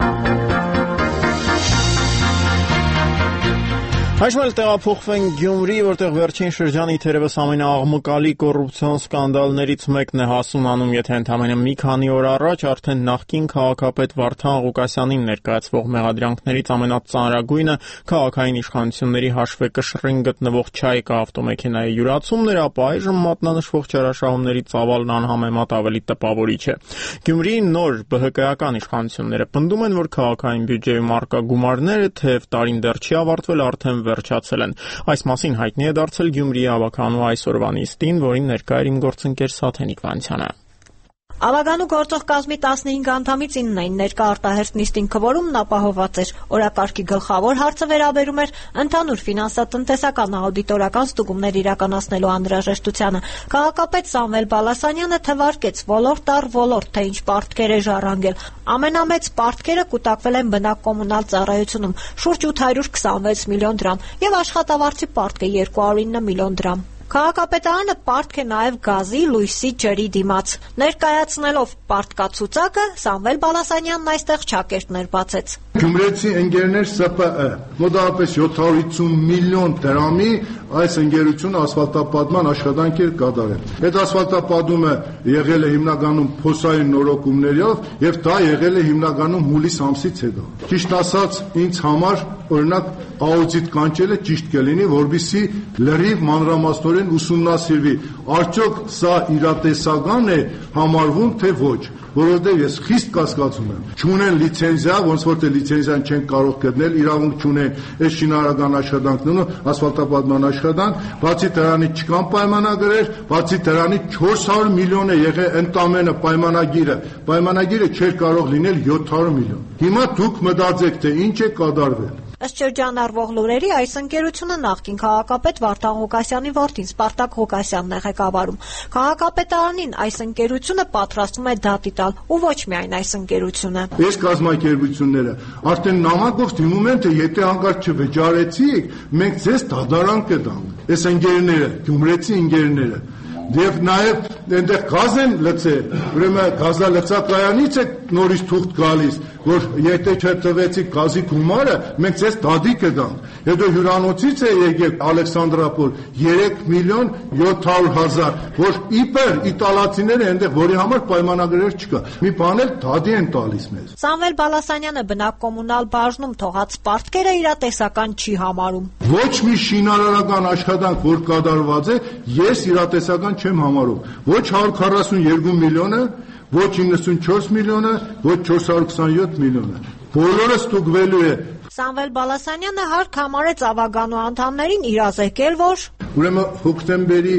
Այժմ էլ տեղափոխվենք Գյումրի, որտեղ վերջին շրջանի թերևս ամենաաղմկալի կոռուպցիոն սկանդալներից մեկն է հասուն անում, եթե ընդամենը մի քանի օր առաջ արդեն նախկին քաղաքապետ Վարդան Ղուկասյանին ներկայացվող մեղադրանքներից ամենածանրագույնը քաղաքային իշխանությունների հաշվեկշռին գտնվող Չայկա ավտոմեքենայի յուրացումն էր, ապա այժմ մատնանշվող չարաշահումների ծավալն անհամեմատ ավելի տպավորիչ է։ Գյումրիի նոր ԲՀԿ-ական իշխանությունները պնդում են, որ քաղաքային բյուջեում առկա գումարները, թեև տարին դեռ չի ավարտվել, արդեն վերջացել են։ Այս մասին հայտնի է դարձել Գյումրիի ավականու այսօրվա նիստին, որին ներկա էր իմ գործընկեր Սաթենիկ Վանցյանը։ Ավականու գործող կազմի տասնհինգ անդամից իննն ներկա արտահերթ նիստին քվորումն ապահոված էր։ Օրակարգի գլխավոր հարցը վերաբերում էր ընդհանուր ֆինանսատնտեսական աուդիտորական ստուգումներ իրականացնելու անհրաժեշտությանը։ Քաղաքապետ Սամվել Բալասանյանը թվարկեց ոլորտ առ ոլորտ, թե ինչ պարտքեր է ժառանգել։ Ամենամեծ պարտքերը կուտակվել են բնակ կոմունալ ծառայությունում՝ շուրջ ութ հարյուր քսանվեց միլիոն դրամ, եւ աշխատավարձի պարտքը երկու հարյուր ինը միլիոն դրամ։ Քաղաքապետարանը պարտք է նաև գազի, լույսի, ջրի դիմաց։ Ներկայացնելով պարտկացուցակը, Սամվել Բալասանյանն այստեղ ճակերտներ բացեց։ Գյումրեցի ընկերներ ՍՊԸ մոտավորապես յոթ հարյուր ութ միլիոն դրամի այս ընկերությունը ասֆալտապատման աշխատանք էր կատարել։ Այդ ասֆալտապատումը եղել է հիմնականում փոսային նորոգումներով եւ դա եղել է հիմնականում հուլիս ամսից հետո։ Ճիշտ ասած, ինձ համար օրինակ աուդիտ կանչելը ճիշտ կլինի, որովհետեւ լրիվ մանրամասնորեն ուսումնասիրվի, արդյոք սա իրատեսական է համարվում թե ոչ, որովհետև ես խիստ կասկածում եմ։ Չունեն լիցենզիա, ոնց որ թե լիցենզիան չեն կարող գտնել, իրավունք չունեն այս շինարարական աշխատանքներն ու ասֆալտապատման աշխատանք, բացի դրանից չկան պայմանագրեր, բացի դրանից չորս հարյուր միլիոն է եղել ընդամենը պայմանագիրը, պայմանագիրը չէր կարող լինել յոթ հարյուր միլիոն։ Հիմա դուք մտածեք, թե ինչ է կատարվել։ Ըստ շրջանառվող լուրերի, այս ընկերությունը նախկին քաղաքապետ Վարդան Ղուկասյանի որդին Սպարտակ Ղուկասյանն է ղեկավարում։ Քաղաքապետարանին այս ընկերությունը պատրաստվում է դատի տալ, ու ոչ միայն այս ընկերությունը։ Այս կազմակերպությունները արդեն նամակով դիմում են, թե եթե հանկարծ չվճարեցիք, մենք ձեզ դատարան կտանք։ Այս ընկերները, գյումրեցի ընկերները Եվ նաև այնտեղ գազ են լցել, ուրեմն գազալցակայանից է նորից թուղթ գալիս, որ եթե չտվեցի գազի գումարը, մենք ձեզ դադի կտանք։ Հետո հյուրանոցից է եկել Ալեքսանդրապոլ երեք միլիոն յոթ հարյուր հազար, որ իբր իտալացիները այնտեղ որի համար պայմանագրեր չկա։ Մի բան էլ դադի են տալիս մեզ։ Սամվել Բալասանյանը բնակ կոմունալ բաժնում թողած պարտքերը իրատեսական չի համարում։ Ոչ մի շինարարական աշխատանք, որ կատարված է, ես իրատեսական չեմ համարում։ Ոչ հարյուր քառասունյոթ միլիոնը, ոչ իննսունչորս միլիոնը, ոչ չորս հարյուր քսանյոթ միլիոնը։ Բոլորը ստուգվելու է։ Սամվել Բալասանյանը հարկ համարեց ավականու անդամներին իրազեկել, որ ուրեմն հոկտեմբերի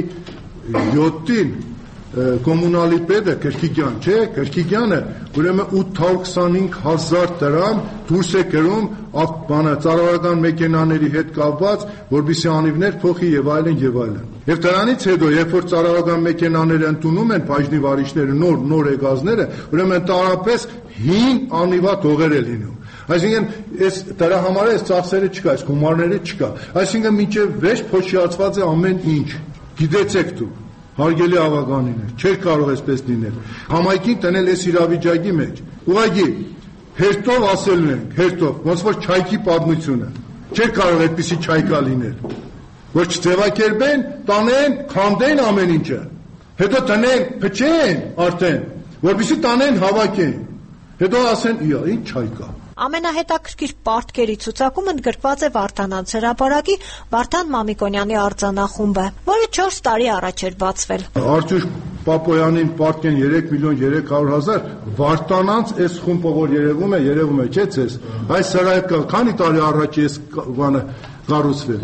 յոթին կոմունալի պետը Կրկիգյան, չէ, Կրկիգյանը ուրեմն ութ հարյուր քսանհինգ հազար դրամ դուրս է գրում բանը ծառայական մեքենաների հետ կապված, որպեսզի անիվներ փոխի եւ այլն եւ այլն։ Եվ դրանից հետո, երբ որ ծառայական մեքենաները ընդունում են բաժնի վարիչները նոր նոր եկածները, ուրեմն տարապես հին անիվա թողեր է լինում։ Այսինքն, այս դրա համար այս ծախսերը չկա, այս գումարները չկա։ Այսինքն, մինչև վերջ փոշիացված է ամեն ինչ։ Գիտեցեք դուք, հարգելի ավականիներ, չէր կարող այսպես լինել։ Համայնքին տնել այս իրավիճակի մեջ։ Ուղղակի հերթով ասելու ենք, հերթով, ոնց որ Չայկի պատմությունը։ Չէր կարող այդպիսի Չայկա լինել։ Որ չձևակերպեն, տանեն, քանդեն ամեն ինչը։ Հետո տնեն, փչեն արդեն, որպեսզի տանեն, հավաքեն։ Հետո ասեն, «Իա, ինչ Չայկա»։ Ամենահետաքրքիր պարտքերի ցուցակում ընդգրկված է Վարդանանց հրապարակի Վարդան Մամիկոնյանի արձանախումբը, որը չորս տարի առաջ էր բացվել։ Արտուշ Պապոյանին պարտք են երեք միլիոն երեք հարյուր հազար, Վարդանանց այս խումբը որ երևում է, երևում է, չէ՞ ցես։ Այս սրահը քանի տարի առաջ էս բանը կառուցվել։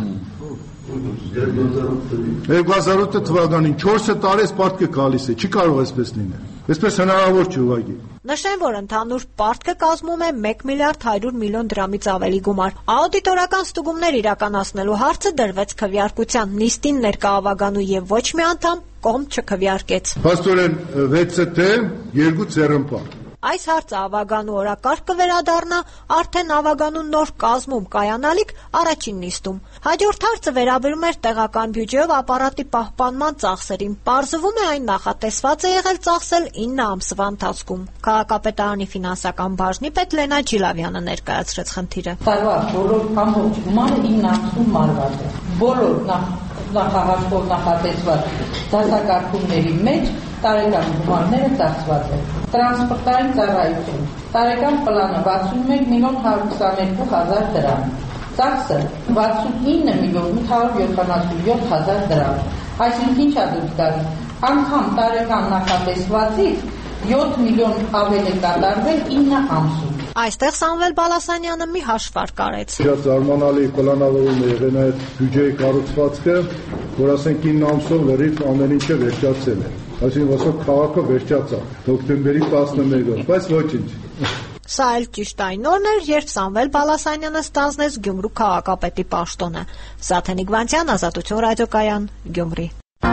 երկու հազար ութ թվականին չորս տարի էս պարտքը գալիս է, չի կարող այսպես լինել։ Այսպես հնարավոր չի ուղղակի։ Նշեմ, որ ընդհանուր պարտքը կազմում է մեկ միլիարդ հարյուր միլիոն դրամից ավելի գումար։ Աուդիտորական ստուգումներ իրականացնելու հարցը դրվեց քվեարկության։ Նիստին ներկա Ավագանու եւ ոչ մի անդամ կողմ չքվեարկեց։ Փաստորեն վեցը թե երկու ձեռնպատ։ Այս հարցը Ավագանու օրակարգ կվերադառնա արդեն Ավագանու նոր կազմում կայանալիք առաջին նիստում։ Հաջորդ հարցը վերաբերում էր տեղական բյուջեով ապարատի պահպանման ծախսերին։ Պարզվում է այն նախատեսված է եղել ծախսել ինը ամսվա ընթացքում։ Քաղաքապետարանի ֆինանսական բաժնի պետ Լենա Ջիլավյանը ներկայացրեց խնդիրը։ Տարվա բոլոր ամբողջ գումարը ինը ամսում մարված է։ Բոլոր նախահաշվով նախատեսված դասակարգումների մեջ տարեկան գումարները ծախսված են։ Տրանսպորտային ծառայություն տարեկան պլանը վաթսունմեկ միլիոն հարյուր քսաներկու հազար դրամ, ծախսը վաթսունինը միլիոն ութ հարյուր յոթանասունյոթ հազար դրամ, այսինքն ինչ ա դուրս գալիս, անգամ տարեկան նախատեսվածից յոթ միլիոն ավել է կատարվել ինը ամսում։ Այստեղ Սամվել Բալասանյանը մի հաշվարկ արեց։ Շատ զարմանալի պլանավորում է եղել այդ բյուջեի կառուցվածքը, որ ասենք ինը ամսով լրիվ ամեն ինչը վերջացել է։ Այսինքն ոսոք քաղաքը վերջացավ հոկտեմբերի տասնմեկը, բայց ոչինչ։ Սա էլ ճիշտ այն օրն էր, երբ Սամվել Բալասանյանը ստանձնեց Գյումրու քաղաքապետի պաշտոնը։ Սաթենիկ Վանցյան, Ազատություն ռադիոկայան, Գյումրի։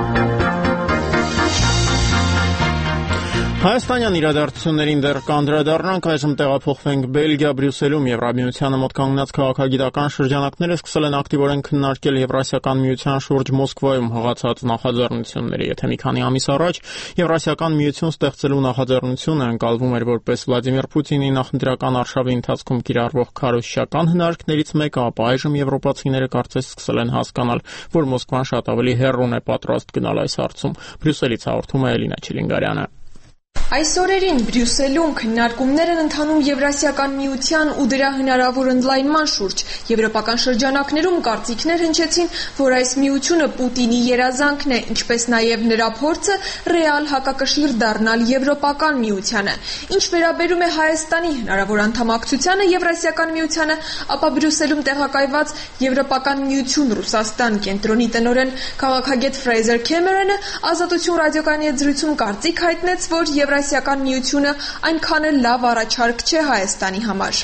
Հայաստանյան իրադարձություններին դեռ կանդրադառնանք, այժմ տեղափոխվենք Բելգիա, Բրյուսելում Եվրամիությանը մոտ կանգնած քաղաքագիտական շրջանակները սկսել են ակտիվորեն քննարկել Եվրասիական միության շուրջ Մոսկվայում հղացած նախաձեռնությունները։ Եթե մի քանի ամիս առաջ Եվրասիական միություն ստեղծելու նախաձեռնությունը ընկալվում էր որպես Վլադիմիր Պուտինի նախընտրական արշավի ընթացքում կիրառվող քարոզչական հնարքներից մեկը, ապա այժմ եվրոպացիները կարծես սկսել են հասկանալ, որ Մոսկվան շատ ավելի հեռուն է պատրաստ գնալ այս հարցում։ Բրյուսելից հաղորդում է Էլինա Չիլինգարյանը։ Այս օրերին Բրյուսելում քննարկումներ են ընթանում Եվրասիական միության ու դրա հնարավոր ընդլայնման շուրջ։ Եվրոպական շրջանակներում կարծիքներ հնչեցին, որ այս միությունը Պուտինի երազանքն է, ինչպես նաև նրա փորձը ռեալ հակակշիռ դառնալ Եվրոպական միությանը։ Ինչ վերաբերում է Հայաստանի հնարավոր անդամակցությանը Եվրասիական միությանը, ապա Բրյուսելում տեղակայված Եվրոպական միություն Ռուսաստան կենտրոնի տնօրեն քաղաքագետ Ֆրեյզեր Քեմերոնը Ազատություն ռադիոկայանի հետ զրույցում կարծիք հայտնեց, որ Եվրասիական միությունը այնքան էլ լավ առաջարկ չէ Հայաստանի համար։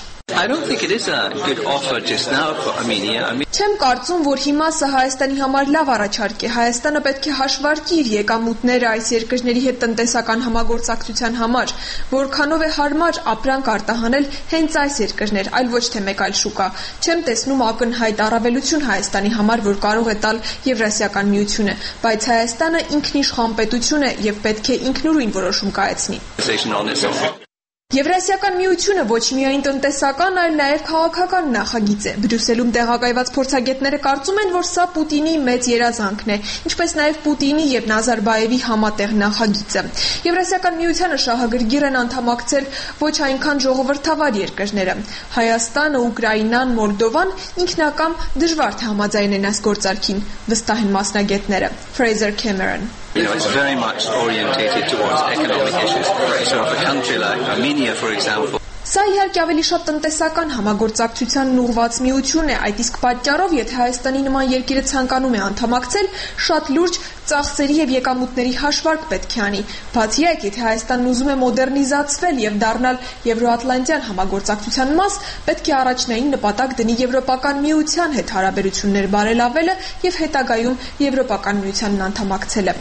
Չեմ կարծում, որ հիմա սա Հայաստանի համար լավ առաջարկ է։ Հայաստանը պետք է հաշվարկի իր եկամուտները այս երկրների հետ տնտեսական համագործակցության համար, որքանով է հարմար ապրանք արտահանել հենց այս երկրներ, այլ ոչ թե մեկ այլ շուկա։ Չեմ տեսնում ակնհայտ առավելություն Հայաստանի համար, որ կարող է տալ Եվրասիական միությունը, բայց Հայաստանը ինքնիշխան պետություն է եւ պետք է ինքնուրույն որոշում կայացնի։ Եվրասիական միությունը ոչ միայն տնտեսական, այլ նաև քաղաքական նախագիծ է։ Բրյուսելում տեղակայված փորձագետները կարծում են, որ սա Պուտինի մեծ երազանքն է, ինչպես նաև Պուտինի եւ Նազարբաևի համատեղ նախագիծը։ Եվրասիական միությանը շահագրգիռ են անդամակցել ոչ այնքան ժողովրդավար երկրները։ Հայաստանը, Ուկրաինան, Մոլդովան ինքնակամ դժվար թե համաձայնեն այս գործարքին, վստահ են մասնագետները։ Ֆրեյզեր Քեմերոն You know, it's very much orientated towards economic issues. So if a country like Armenia, for example, Սա իհարկե ավելի շատ տնտեսական համագործակցությանն ուղղված միություն է, այդ իսկ պատճառով, եթե Հայաստանի նման երկիրը ցանկանում է անդամակցել, շատ լուրջ ծախսերի եւ եկամուտների հաշվարկ պետք է անի։ Բացի այդ, եթե Հայաստանն ուզում է մոդեռնիզացվել եւ դառնալ Եվրոատլանտյան համագործակցության մաս, պետք է առաջնային նպատակ դնի Եվրոպական միության հետ հարաբերություններ բարելավելը եւ հետագայում Եվրոպական միությանն անդամակցելը։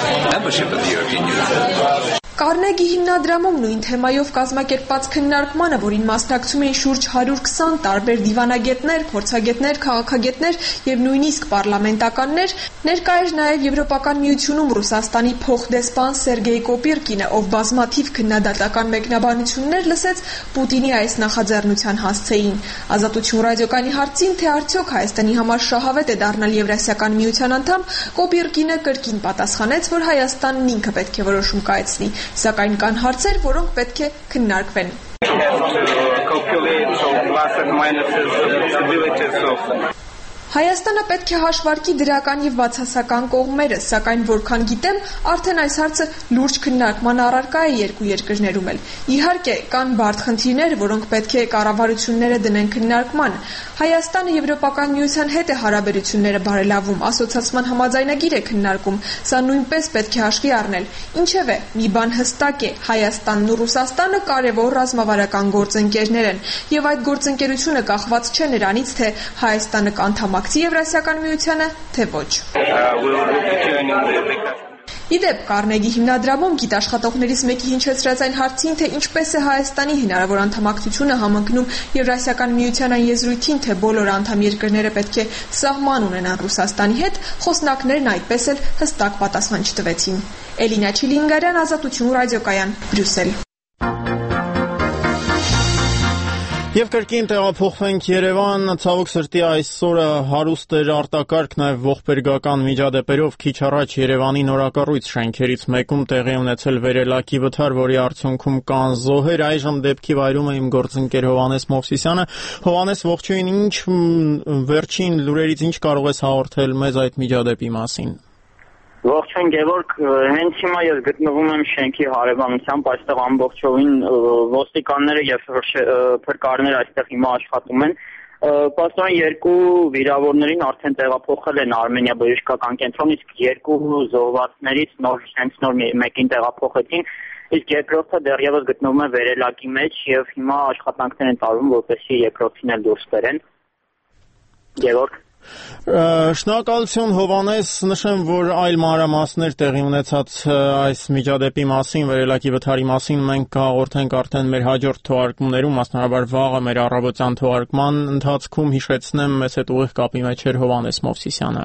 Կարնեգի հիմնադրամում նույն թեմայով կազմակերպված քննարկմանը, որին մասնակցում էին շուրջ հարյուր քսան տարբեր դիվանագետներ, փորձագետներ, քաղաքագետներ եւ նույնիսկ պարլամենտականներ, ներկա էր նաեւ Եվրոպական միությունում Ռուսաստանի փոխդեսպան Սերգեյ Կոպիրկինը, ով բազմաթիվ քննադատական մեկնաբանություններ լսեց Պուտինի այս նախաձեռնության հասցեին։ Ազատություն ռադիոկայանի հարցին, թե արդյոք Հայաստանի համար շահավետ է դառնալ Եվրասիական միության անդամ, Կոպիրկինը կրկին պատասխանեց, որ Հայաստանն ինքը պետք է որոշում կայացնի, սակայն կան հարցեր, որոնք պետք է քննարկվեն։ Հայաստանը պետք է հաշվարկի դրական եւ բացասական կողմերը, սակայն որքան գիտեմ, արդեն այս հարցը լուրջ քննարկման առարկա է երկու երկրներում էլ։ Իհարկե, կան բարդ խնդիրներ, որոնք պետք է կառավարությունները դնեն քննարկման։ Հայաստանը Եվրոպական միության հետ է հարաբերությունները բարելավում, ասոցիացիան համաձայնագիր է քննարկում, սա նույնպես պետք է հաշվի առնել։ Ինչևէ, մի բան հստակ է, Հայաստանն ու Ռուսաստանը կարևոր ռազմավարական գործընկերներ են, եւ այդ գործընկերությունը կախված չէ նրանից, թե Հայաստանը կանդամակցի Եվրասիական միությանը, թե ոչ։ Իդեպ Կարնեգի հիմնադրամում գիտաշխատողներից մեկի հնչեցրած այն հարցին, թե ինչպես է Հայաստանի հնարավոր անդամակցությունը համընկնում Եվրասիական միության այն եզրույթին, թե բոլոր անդամ երկրները պետք է սահման ունենան Ռուսաստանի հետ, խոսնակներն այդպես էլ հստակ պատասխան չտվեցին։ Էլինա Չիլինգարյան, Ազատություն ռադիոկայան, Բրյուսել։ Եվ կրկին տեղափոխվենք Երևան, ցավոք սրտի այսօրը հարուստ էր արտակարգ նաև ողբերգական միջադեպերով քիչ առաջ Երևանի նորակառույց շենքերից մեկում տեղի ունեցել վերելակի վթար, որի արդյունքում կան զոհեր, այժմ դեպքի վայրում է իմ գործընկեր Հովհաննես Մովսիսյանը։ Հովհաննես, ողջույն, ինչ վերջին լուրերից ինչ կարող ես հաղորդել մեզ այդ միջադեպի մասին։ Ողջույն Գևորգ, հենց հիմա ես գտնվում եմ շենքի հարևանությամբ, այստեղ ամբողջովին ոստիկանները եւ փրկարները այստեղ հիմա աշխատում են։ Պաստորեն երկու վիրավորներին արդեն տեղափոխել են Արմենիա բժշկական կենտրոն, իսկ երկու զոհվածներից նոր հենց նոր մեկին տեղափոխեցին, իսկ երկրորդը դեռևս գտնվում է վերելակի մեջ եւ հիմա աշխատանքներ են տարվում, որպեսզի երկրորդին էլ դուրս բերեն։ Գևորգ Շնորհակալություն Հովհաննես, նշեմ, որ այլ մանրամասներ տեղի ունեցած այս միջադեպի մասին, վերելակի վթարի մասին մենք կհաղորդենք արդեն մեր հաջորդ թողարկումներում, մասնավորաբար վաղը մեր առավոտյան թողարկման ընթացքում, հիշեցնեմ, մեզ հետ ուղիղ կապի մեջ էր Հովհաննես Մովսիսյանը։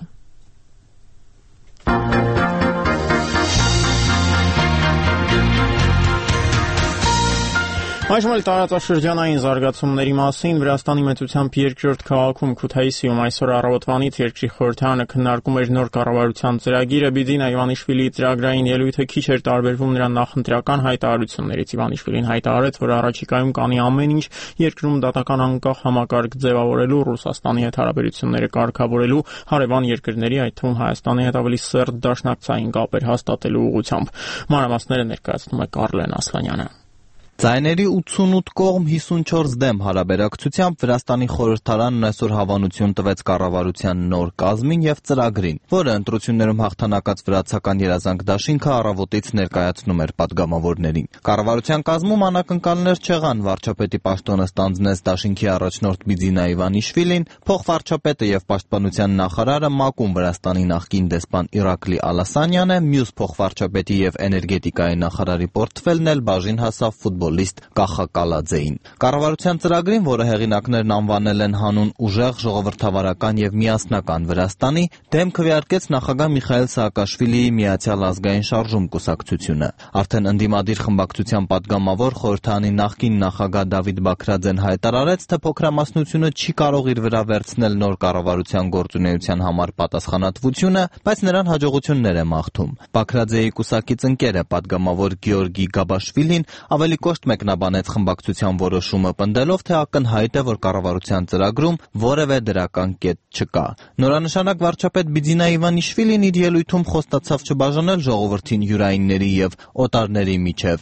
Այժմ էլ տարածաշրջանային զարգացումների մասին Վրաստանի մեծությամբ երկրորդ քաղաքում Քութայիսիում այսօր առավոտվանից երկրի խորհրդարանը քննարկում էր նոր կառավարության ծրագիրը։ Բիդին Իվանիշվիլիի ծրագրային ելույթը քիչ էր տարբերվում նրա նախընտրական հայտարարություններից։ Իվանիշվիլին հայտարարեց, որ առաջիկայում կանի ամեն ինչ երկրում դատական անկախ համակարգ ձևավորելու, Ռուսաստանի հետ հարաբերությունները կարգավորելու, հարևան երկրների, այդ թվում Հայաստանի հետ ավելի սերտ դաշնակցային կապեր հաստատելու ուղղությամբ։ Մանրամասները ներկայացնում է Կարլեն Ասլանյանը։ Ձայների ութսունութ կողմ հիսունչորս դեմ հարաբերակցությամբ Վրաստանի խորհրդարանն այսօր հավանություն տվեց կառավարության նոր կազմին եւ ծրագրին, որը ընտրություններում հաղթանակած վրացական երազանք դաշինքը առավոտից ներկայացնում էր պատգամավորներին։ Կառավարության կազմում անակնկալներ չեղան, վարչապետի պաշտոնը ստանձնեց դաշինքի առաջնորդ Բիձինա Իվանիշվիլին, փոխվարչապետը եւ պաշտպանության նախարարը ՄԱԿ-ում Վրաստանի նախկին դեսպան Իրակլի Ալասանյանը, մյուս փոխվարչապետի եւ էներգետիկայի նախարարի պորտֆելն էլ բաժին հասավ ֆուտբոլ Կախա Կալաձեին։ Կառավարության ծրագրին, որը հեղինակներն անվանել են հանուն ուժեղ, ժողովրդավարական եւ միասնական Վրաստանի, դեմ քվեարկեց նախագահ Միխայել Սաակաշվիլիի Միացյալ ազգային շարժում կուսակցությունը։ Արդեն ընդդիմադիր խմբակցության падգամավոր խորհրդարանի նախկին նախագահ Դավիթ Բաքրաձեն հայտարարեց, թե փոքրամասնությունը չի կարող իր վրա վերցնել նոր կառավարության գործունեության համար պատասխանատվությունը, բայց նրան հաջողություններ է մաղթում։ Բաքրաձեի կուսակից ընկերը падգամավոր Գեորգի Գաբաշվիլին ավելի կոշտ մեկնաբանեց խմբակցության որոշումը, պնդելով, թե ակնհայտ է, որ կառավարության ծրագրում որևէ դրական կետ չկա։ Նորանշանակ վարչապետ Բիձինա Իվանիշվիլին իր ելույթում խոստացավ չբաժանել ժողովրդին յուրայինների եւ օտարների միջև։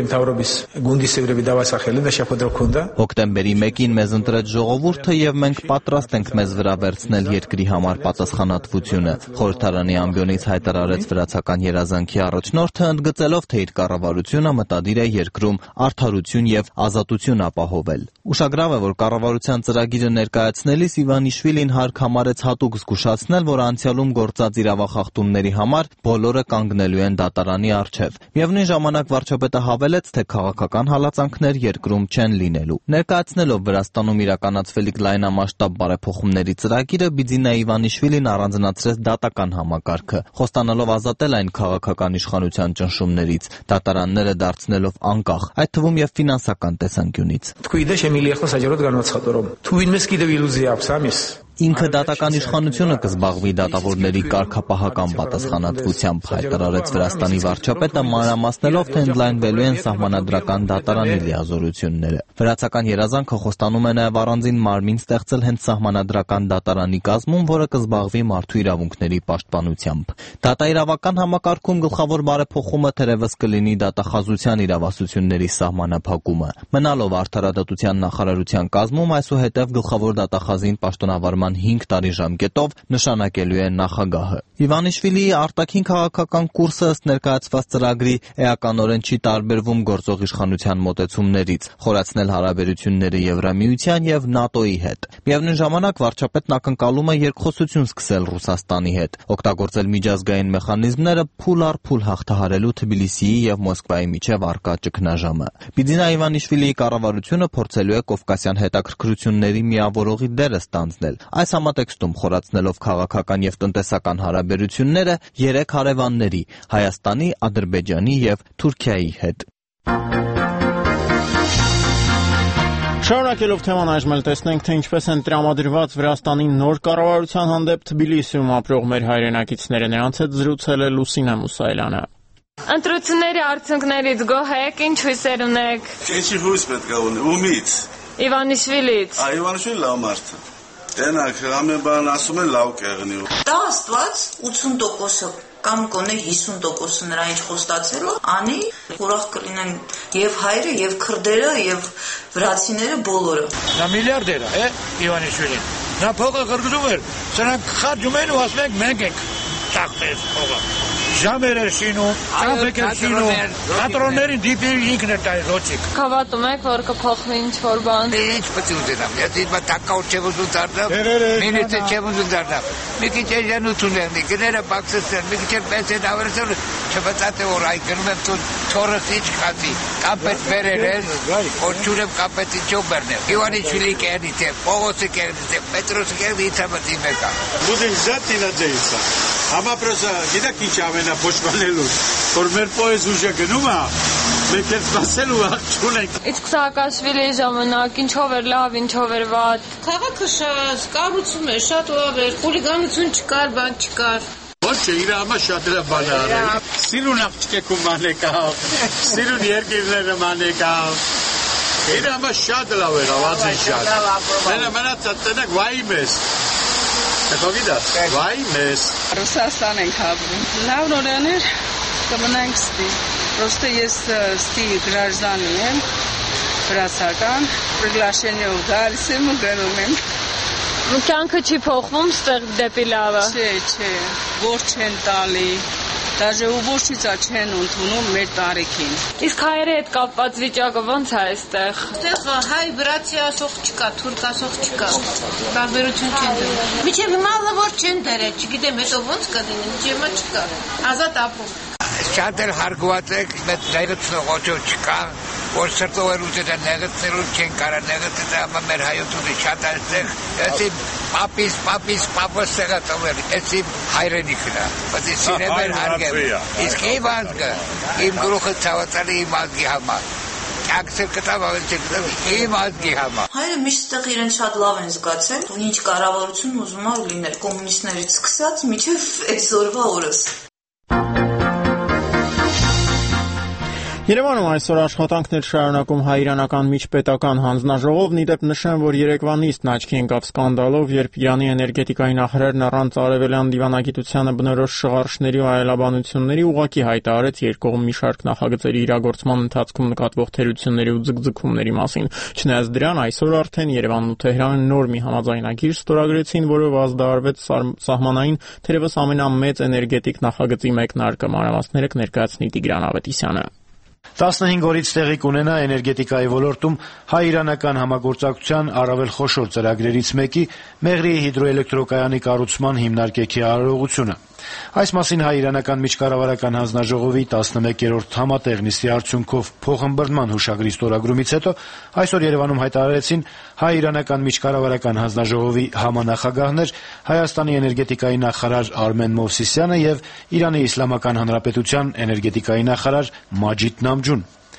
Հոկտեմբերի մեկին մեզ ընտրեց ժողովուրդը եւ մենք պատրաստ ենք մեզ վրա վերցնել երկրի համար պատասխանատվությունը։ Խորհրդարանի ամբիոնից հայտարարեց վրացական երազանքի առաջնորդը, ընդգծելով, թե իր կառավարությունը մտադիր է երկրում արդարություն եւ ազատություն ապահովել։ Ուշագրավ է, որ կառավարության ծրագիրը ներկայացնելիս Իվանիշվիլին հարկ համարեց հատուկ զգուշացնել, որ անցյալում գործած իրավախախտումների համար բոլորը կանգնելու են դատարանի առջև։ Միևնույն ժամանակ վարչապետը հավելեց, թե քաղաքական հալածանքներ երկրում չեն լինելու։ Ներկայացնելով Վրաստանում իրականացվելիք լայնամասշտաբ բարեփոխումների ծրագիրը, Բիձինա Իվանիշվիլին առանձնացրեց դատական համակարգը, խոստանալով ազատել այն քաղաքական իշխանության ճնշումներից, դատարանները դարձնելով անկախ, այդ թվում եւ ֆինանսական տեսանկյունից։ Ինքը դատական իշխանությունը կզբաղվի դատավորների կարգապահական պատասխանատվությամբ, հայտարարեց Վրաստանի վարչապետը, մանրամասնելով, թե ընդլայնվելու են սահմանադրական դատարանի լիազորությունները։ Վրացական երազանքը խոստանում է նաև առանձին մարմին ստեղծել հենց սահմանադրական դատարանի կազմում, որը կզբաղվի մարդու իրավունքների պաշտպանությամբ։ Դատաիրավական համակարգում գլխավոր բարեփոխումը թերևս կլինի դատախազության իրավասությունների սահմանափակումը։ Մնալով արդարադատության նախարարության կազմում, այսուհետև գլխավոր դատախազին պաշտոնավարման հինգ տարի ժամկետով նշանակելու է նախագահը։ Իվանիշվիլիի արտաքին քաղաքական կուրսը ըստ ներկայացված ծրագրի էականորեն չի տարբերվում գործող իշխանության մոտեցումներից՝ խորացնել հարաբերությունները Եվրամիության եւ ՆԱՏՕ-ի հետ։ Միևնույն ժամանակ վարչապետն ակնկալում է երկխոսություն սկսել Ռուսաստանի հետ, օգտագործել միջազգային մեխանիզմները փուլ առ փուլ հաղթահարելու Թբիլիսիի եւ Մոսկվայի միջև առկա ճգնաժամը։ Բիձինա Իվանիշվիլիի կառավարությունը փորձելու է կովկասյան հետաքրքրությունների միավորողի դերը ստանձնել։ Այս համատեքստում խորացնելով քաղաքական եւ տնտեսական հարաբերությունները երեք հարևանների՝ Հայաստանի, Ադրբեջանի եւ Թուրքիայի հետ։ Շարունակելով թեման, այժմ էլ տեսնենք, թե ինչպես են տրամադրված Վրաստանի նոր կառավարության հանդեպ Թբիլիսիում ապրող մեր հայրենակիցները։ Նրանց հետ զրուցել է Լուսինա Մուսայելյանը։ Ընտրությունների արդյունքներից գոհ եք, ինչ հույսեր ունեք։ Ինչի հույս պետք է ունի, ումից։ Իվանիշվիլից։ Այ Իվանիշվիլի լավ մարդ է։ Տենակ, ամեն բան ասում են լավ կեղնի։ Դա աստված ութուն տոկոսը կամ կոնե հիսուն տոկոսը նրա ինչ խոստացել անի, ուրախ կլինեն եւ հայերը, եւ քրդերը, եւ վրացիները բոլորը։ Նա միլիարդեր է, Իվանիշվիլին։ Նա փողը գրգռում էր, սրանք խառնում են ու ասում են մենք ենք ծախսել փողը։ Ժամեր էր շինում, կամպեք էր շինում, կատրոններին դիպին ինքն էր տայր ռոչիկ։ Հավատում եք, որ կփոխվի ինչ-որ բան։ Ինչ պետք է ուզենամ, ես իմ տակաուտ չեմ ուզում դառնալ, մինիցը չեմ ուզում դառնալ։ Մի քիչ էժանություն եղնի, գները բաքսեցնել, մի քիչ պենսիան ավելացնել, չմտածե որ այ գնում եմ տուն չորս ինչ խացի, կապետ բերել ես, որ չունեմ կապետ ինչով բերնել։ Իվանիշվիլի կերնի թե, Պողոսի կերնի թե, Պետրոսի կերնի իցա մտի մեկա։ Будем взять на дейца. Ама просто գիտեք ինչ ամենա փոշմանելու, որ մեր պոեզ ուժը գնում է, մենք էլ սպասելու աղջունենք։ Իսկ Սաակաշվիլիի ժամանակ ինչով էր լավ, ինչով էր վատ։ Քաղաքը շատ կառուցում էր, շատ լավ էր, խուլիգանություն չկար, բան չկար։ Ոչ չէ, իր համա շատ լավ բան է արել։ Սիրուն աղջիկը մանեկավ, սիրուն երկիրները մանեկավ։ Իր համա շատ լավ էր, ավազի շատ։ Մենա մնացած տնակ վայի մեզ։ Կողիդաս, վայ մեզ։ Ռուսաստան ենք ապրում։ Լավ նորաներ կմնանք ստի։ Պրոստը ես ստի գրաժդանի եմ, վրացական, պրիգլաշենյով գալիս եմ ու գնում եմ։ Կյանքը չի փոխվում ստեղ դեպի լավը։ Չէ, չէ, որ չեն տալի։ Դաժե ուբոշիցա չեն ընդունում մեր տարիքին։ Իսկ հայերի հետ կապված վիճակը ո՞նց է այստեղ։ Այստեղ հայ վրացի ասող չկա, թուրք ասող չկա։ Տարբերություն չեն դրում։ Միջև հիմա որ չեն դրել, չգիտեմ հետո ո՞նց կդինեն, ջեմա չկա։ Ազատ ապրում։ Շատ էլ հարգված եք, մեծ ներեցնող ոչով չկա, որ սրտով էր ուզել նեղեցնելու չեն կարա նեղեցնել, ամա մեր հայությունը շատ այստեղ, ես իմ պապիս, պապիս, պապս տեղա տվել, ես իմ հայրենիքն է, բայց ես սիրեմ էր հարգեմ, իսկ իմ ազգը, իմ գլուխը ցավացալի իմ ազգի համար, կյանքսեր կտավ ավել չկտավ, իմ ազգի համար։ Հայերը միշտ ստեղ իրեն շատ լավ են զգացել, ինչ կառավարություն ուզում է լինել, կոմունիստներից սկսած մինչև այսօրվա օրս։ Երևանում այսօր աշխատանքներ շարունակում հայ-իրանական միջպետական հանձնաժողովն, ի դեպ նշեմ, որ երեկվա նիստն աչքի ընկավ սկանդալով, երբ Իրանի էներգետիկայի նախարարն առանց արևելյան դիվանագիտությանը բնորոշ շղարշների ու այլաբանությունների ուղղակի հայտարարեց երկկողմ մի շարք նախագծերի իրագործման ընթացքում նկատվող թերությունների ու ձգձգումների մասին։ Չնայած դրան, այսօր արդեն Երևանն ու Թեհրանը նոր մի համաձայնագիր ստորագրեցին, որով ազդարարվեց սահմանային թերևս ամենամեծ էներգետիկ նախագծի մեկնարկը։ Մանրամասները կներկայացնի Տիգրան Ավետիսյանը։ տասնհինգ օրից տեղի կունենա էներգետիկայի ոլորտում հայ-իրանական համագործակցության առավել խոշոր ծրագրերից մեկի Մեղրիի հիդրոէլեկտրոկայանի կառուցման հիմնարկեքի արարողությունը։ Այս մասին հայ-իրանական միջկառավարական հանձնաժողովի տասնմեկերորդ համատեղ նիստի արդյունքով փոխըմբռնման հուշագրի ստորագրումից հետո այսօր Երևանում հայտարարեցին հայ-իրանական միջկառավարական հանձնաժողովի համանախագահներ Հայաստանի էներգետիկայի նախարար Արմեն Մովսիսյանը եւ Իրանի Իսլամական Հանրապետության էներգետիկայի նախարար Մաջիդ Նամջուն։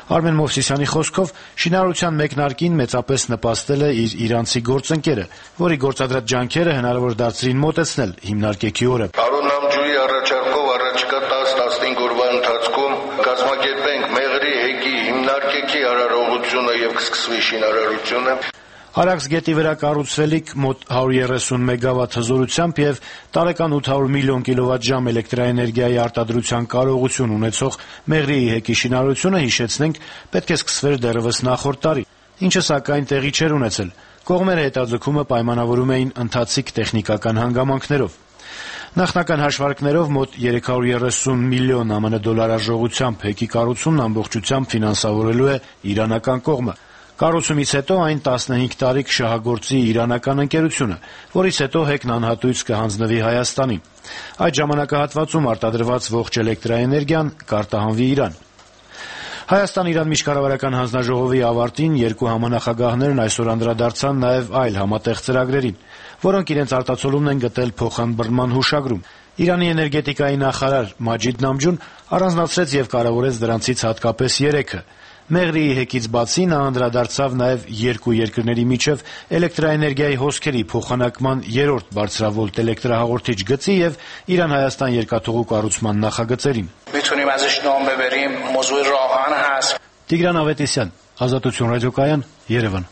Արմեն Մովսիսյանի խոսքով շինարարության մեկնարկին մեծապես նպաստել է իր իրանցի գործընկերը, որի գործադրած ջանքերը հնարավոր դարձրին մոտեցնել հիմնարկեքի օրը։ Արոնամջուի առաջարկով առաջիկա տասն-տասնհինգ օրվա ընթացքում կազմակերպենք Մեղրի հեկի հիմնարկեքի արարողությունը եւ կսկսվի շինարարությունը։ Արաքս գետի վրա կառուցվելիք մոտ հարյուր երեսուն մեգավատ հզորությամբ եւ տարեկան ութ հարյուր միլիոն կիլովատժամ էլեկտրաէներգիայի արտադրության կարողություն ունեցող Մեղրիի հեկի շինարարությունը, հիշեցնենք, պետք է սկսվեր դեռևս նախորդ տարի, ինչը սակայն տեղի չէր ունեցել։ Կողմերը հետաձգումը պայմանավորում էին ընթացիկ տեխնիկական հանգամանքներով։ Նախնական հաշվարկներով մոտ երեք հարյուր երեսուն միլիոն ԱՄՆ դոլար արժողությամբ հեկի կառուցումն ամբողջությամբ ֆինանսավորելու է իրանական կողմը։ Կառուցումից հետո այն տասնհինգ տարի կշահագործի իրանական ընկերությունը, որից հետո հեկն անհատույց կհանձնվի Հայաստանին։ Այդ ժամանակահատվածում արտադրված ողջ էլեկտրաէներգիան կարտահանվի Իրան։ Հայաստան-Իրան միջկառավարական հանձնաժողովի ավարտին երկու համանախագահներն այսօր անդրադարձան նաև այլ համատեղ ծրագրերին, որոնք իրենց արտացոլումն են գտել փոխանբռնման հուշագրում։ Իրանի էներգետիկայի նախարար Մաջիդ Նամջուն առանձնացրեց եւ կարեւորեց դրանցից հատկապես երեքը։ Մեղրիի հեկից բացի նա անդրադարձավ նաև երկու երկրների միջև էլեկտրաէներգիայի հոսքերի փոխանակման երրորդ բարձրավոլտ էլեկտրահաղորդիչ գծի եւ Իրան-Հայաստան երկաթուղու կառուցման նախագծերին։ Տիգրան Ավետիսյան, Ազատություն ռադիոկայան, Երևան։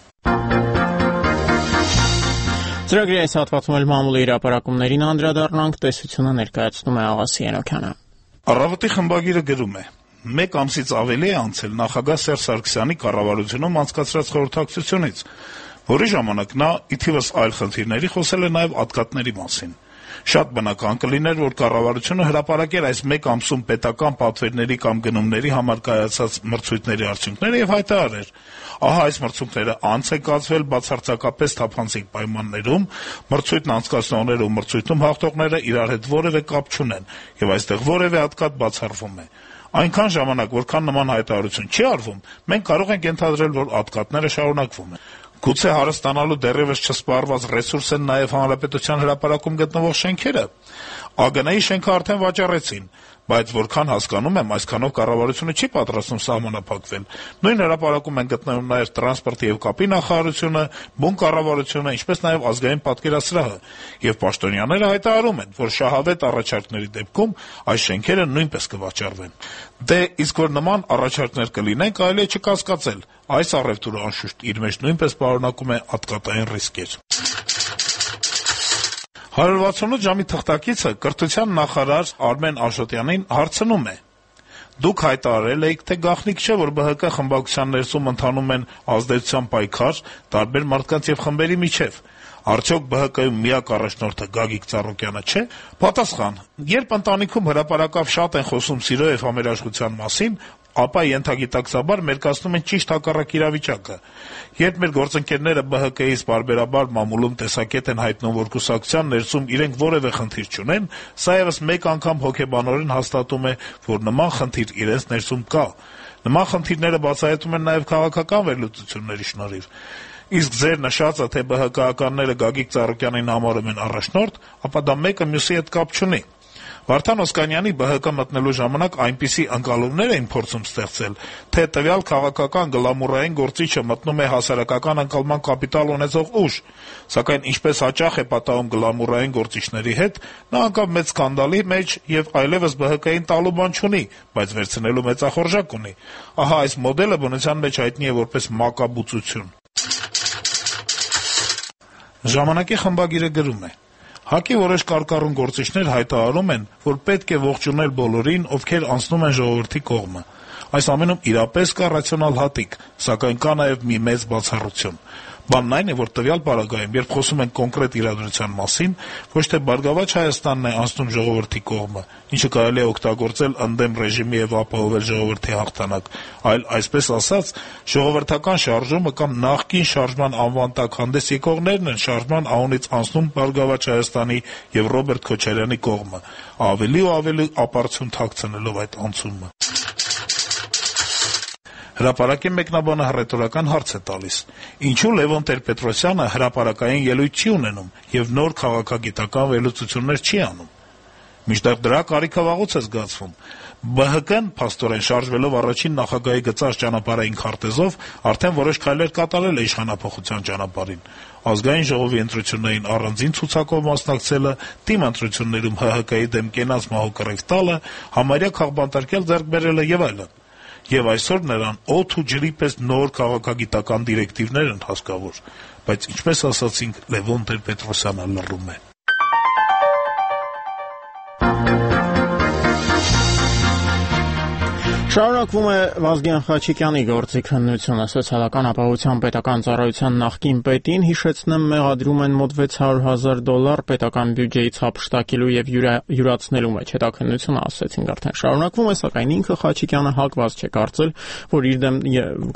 Ծրագրի այս հատվածում էլ մամուլի հրապարակումներին անդրադառնանք, տեսությունը ներկայացնում է Աղասի Ենոքյանը։ Առավոտի խմբագիրը գրում է. Մեկ ամսից ավելի է անցել նախագահ Սերժ Սարգսյանի կառավարությունում անցկացրած խորհրդակցությունից, որի ժամանակ նա ի թիվս այլ խնդիրների խոսել է նաև ատկատների մասին։ Շատ բնական կլիներ, որ կառավարությունը հրապարակեր այս մեկ ամսում պետական պատվերների կամ գնումների համար կայացած մրցույթների արդյունքները եւ հայտարարեր. ահա այս մրցույթները անց են կացվել բացարձակապես թափանցիկ պայմաններում, մրցույթն անցկացնողները ու մրցույթում հաղթողները իրար հետ որևէ կապ չունեն եւ այստեղ որևէ ատկատ բացառվում է։ Այնքան ժամանակ, որքան նման հայտարարություն չի արվում, մենք կարող ենք ենթադրել, որ ատկատները շարունակվում են։ Գուցե հարստանալու դեռևս չսպառված ռեսուրս են նաև հանրապետության հրապարակում գտնվող շենքերը։ ԱԳՆ-ի շենքը արդեն վաճառեցին, բայց որքան հասկանում եմ, այսքանով կառավարությունը չի պատրաստվում սահմանափակվել։ Նույն հրապարակում են գտնվում նաև տրանսպորտի եւ կապի նախարարությունը, բուն կառավարությունը, ինչպես նաև ազգային պատկերասրահը, եւ պաշտոնյաները հայտարարում են, որ շահավետ առաջարկների դեպքում այս շենքերը նույնպես կվաճառվեն։ Դե իսկ որ նման առաջարկներ կլինեն, կարելի է չկասկածել, այս առևտուրը անշուշտ իր մեջ նույնպես պարունակում է ատկատային ռիսկեր։ հարյուր վաթսունութ ժամի թղթակիցը կրթության նախարար Արմեն Աշոտյանին հարցնում է. Դուք հայտարարել եք, թե գաղտնիք չէ, որ ԲՀԿ խմբակցության ներսում ընթանում են ազդեցության պայքար տարբեր մարդկանց եւ խմբերի միջեւ։ Արդյոք ԲՀԿ-ում միակ առաջնորդը Գագիկ Ծառուկյանը չէ։ Պատասխան. երբ ընտանիքում հրապարակավ շատ են խոսում սիրո եւ համերաշխության մասին, ապա ենթագիտակցաբար մերկացնում են ճիշտ հակառակ իրավիճակը։ Երբ մեր գործընկերները ԲՀԿ-ից բարբերաբար մամուլում տեսակետ են հայտնում, որ կուսակցության ներսում իրենք որևէ խնդիր չունեն, սա եւս մեկ անգամ հոգեբանորեն հաստատում է, որ նման խնդիր իրենց ներսում կա։ Նման խնդիրները բացահայտում են նաեւ քաղաքական վերլուծությունների շնորհիվ։ Իսկ ձեր նշածը, թե ԲՀԿ-ականները Գագիկ Ծառուկյանին համարում են առաջնորդ, ապա դա մեկը մյուսի հետ կապ չունի։ Վարդան Օսկանյանի ԲՀԿ մտնելու ժամանակ այնպիսի ընկալումներ էին փորձում ստեղծել, թե տվյալ քաղաքական գլամուրային գործիչը մտնում է հասարակական ընկալման կապիտալ ունեցող ուժ, սակայն ինչպես հաճախ է պատահում գլամուրային գործիչների հետ, նա անկավ մեծ սկանդալի մեջ եւ այլեւս ԲՀԿ-ին տալու բան չունի, բայց վերցնելու մեծախորժակ ունի։ Ահա այս մոդելը բնության մեջ հայտնի է որպես մակաբուծություն։ Ժամանակի խմբագիրը գրում է. ՀԱԿ-ի որոշ կարկառուն գործիչներ հայտարարում են, որ պետք է ողջունել բոլորին, ովքեր անցնում են ժողովրդի կողմը։ Այս ամենում իրապես կա ռացիոնալ հատիկ, սակայն կա նաև մի մեծ բացառություն։ Բանն այն է, որ տվյալ պարագայում, երբ խոսում են կոնկրետ իրադրության մասին, ոչ թե Բարգավաճ Հայաստանն է անցնում ժողովրդի կողմը, ինչը կարելի է օգտագործել ընդդեմ ռեժիմի եւ ապահովել ժողովրդի հաղթանակ, այլ այսպես ասած, ժողովրդական շարժումը կամ նախկին շարժման անվան տակ հանդես եկողներն են շարժման անունից անցնում Բարգավաճ Հայաստանի եւ Ռոբերտ Քոչարյանի կողմը, ավելի ու ավելի ապարդյուն թաքցնելով այդ անցումը։ Հրապարակի մեկնաբանը հռետորական հարց է տալիս. ինչու Լևոն Տեր-Պետրոսյանը հրապարակային ելույթ չի ունենում եւ նոր քաղաքագիտական վերլուծություններ չի անում։ Մինչդեռ դրա կարիքը վաղուց է զգացվում։ Бэ Հ Կն փաստորեն շարժվելով առաջին նախագահի գծած ճանապարհային քարտեզով արդեն որոշ քայլեր կատարել է իշխանափոխության ճանապարհին։ Ազգային ժողովի ընտրություններին առանձին ցուցակով մասնակցելը, թիմ ընտրություններում Հ Հ Կի դեմ կենաց մահու կռիվ տալը, համարյա քաղբանտարկել ձեռք բերելը եւ այլն։ Եվ այսօր նրան օդ ու ջրի պես նոր քաղաքագիտական դիրեկտիվներ են հասկավոր, բայց ինչպես ասացինք, Լևոն Տեր-Պետրոսյանը լռում է։ Շարունակվում է Վազգեն Խաչիկյանի գործի քննությունը սոցիալական ապահովության պետական ծառայության նախկին պետին, հիշեցնեմ, մեղադրում են մոտ վեց հարյուր հազար դոլար պետական բյուջեից հափշտակելու եւ յուրացնելու մեջ։ Հետաքննությունը, ասացինք, արդեն շարունակվում է, սակայն ինքը Խաչիկյանը հակված չէ կարծել, որ իր դեմ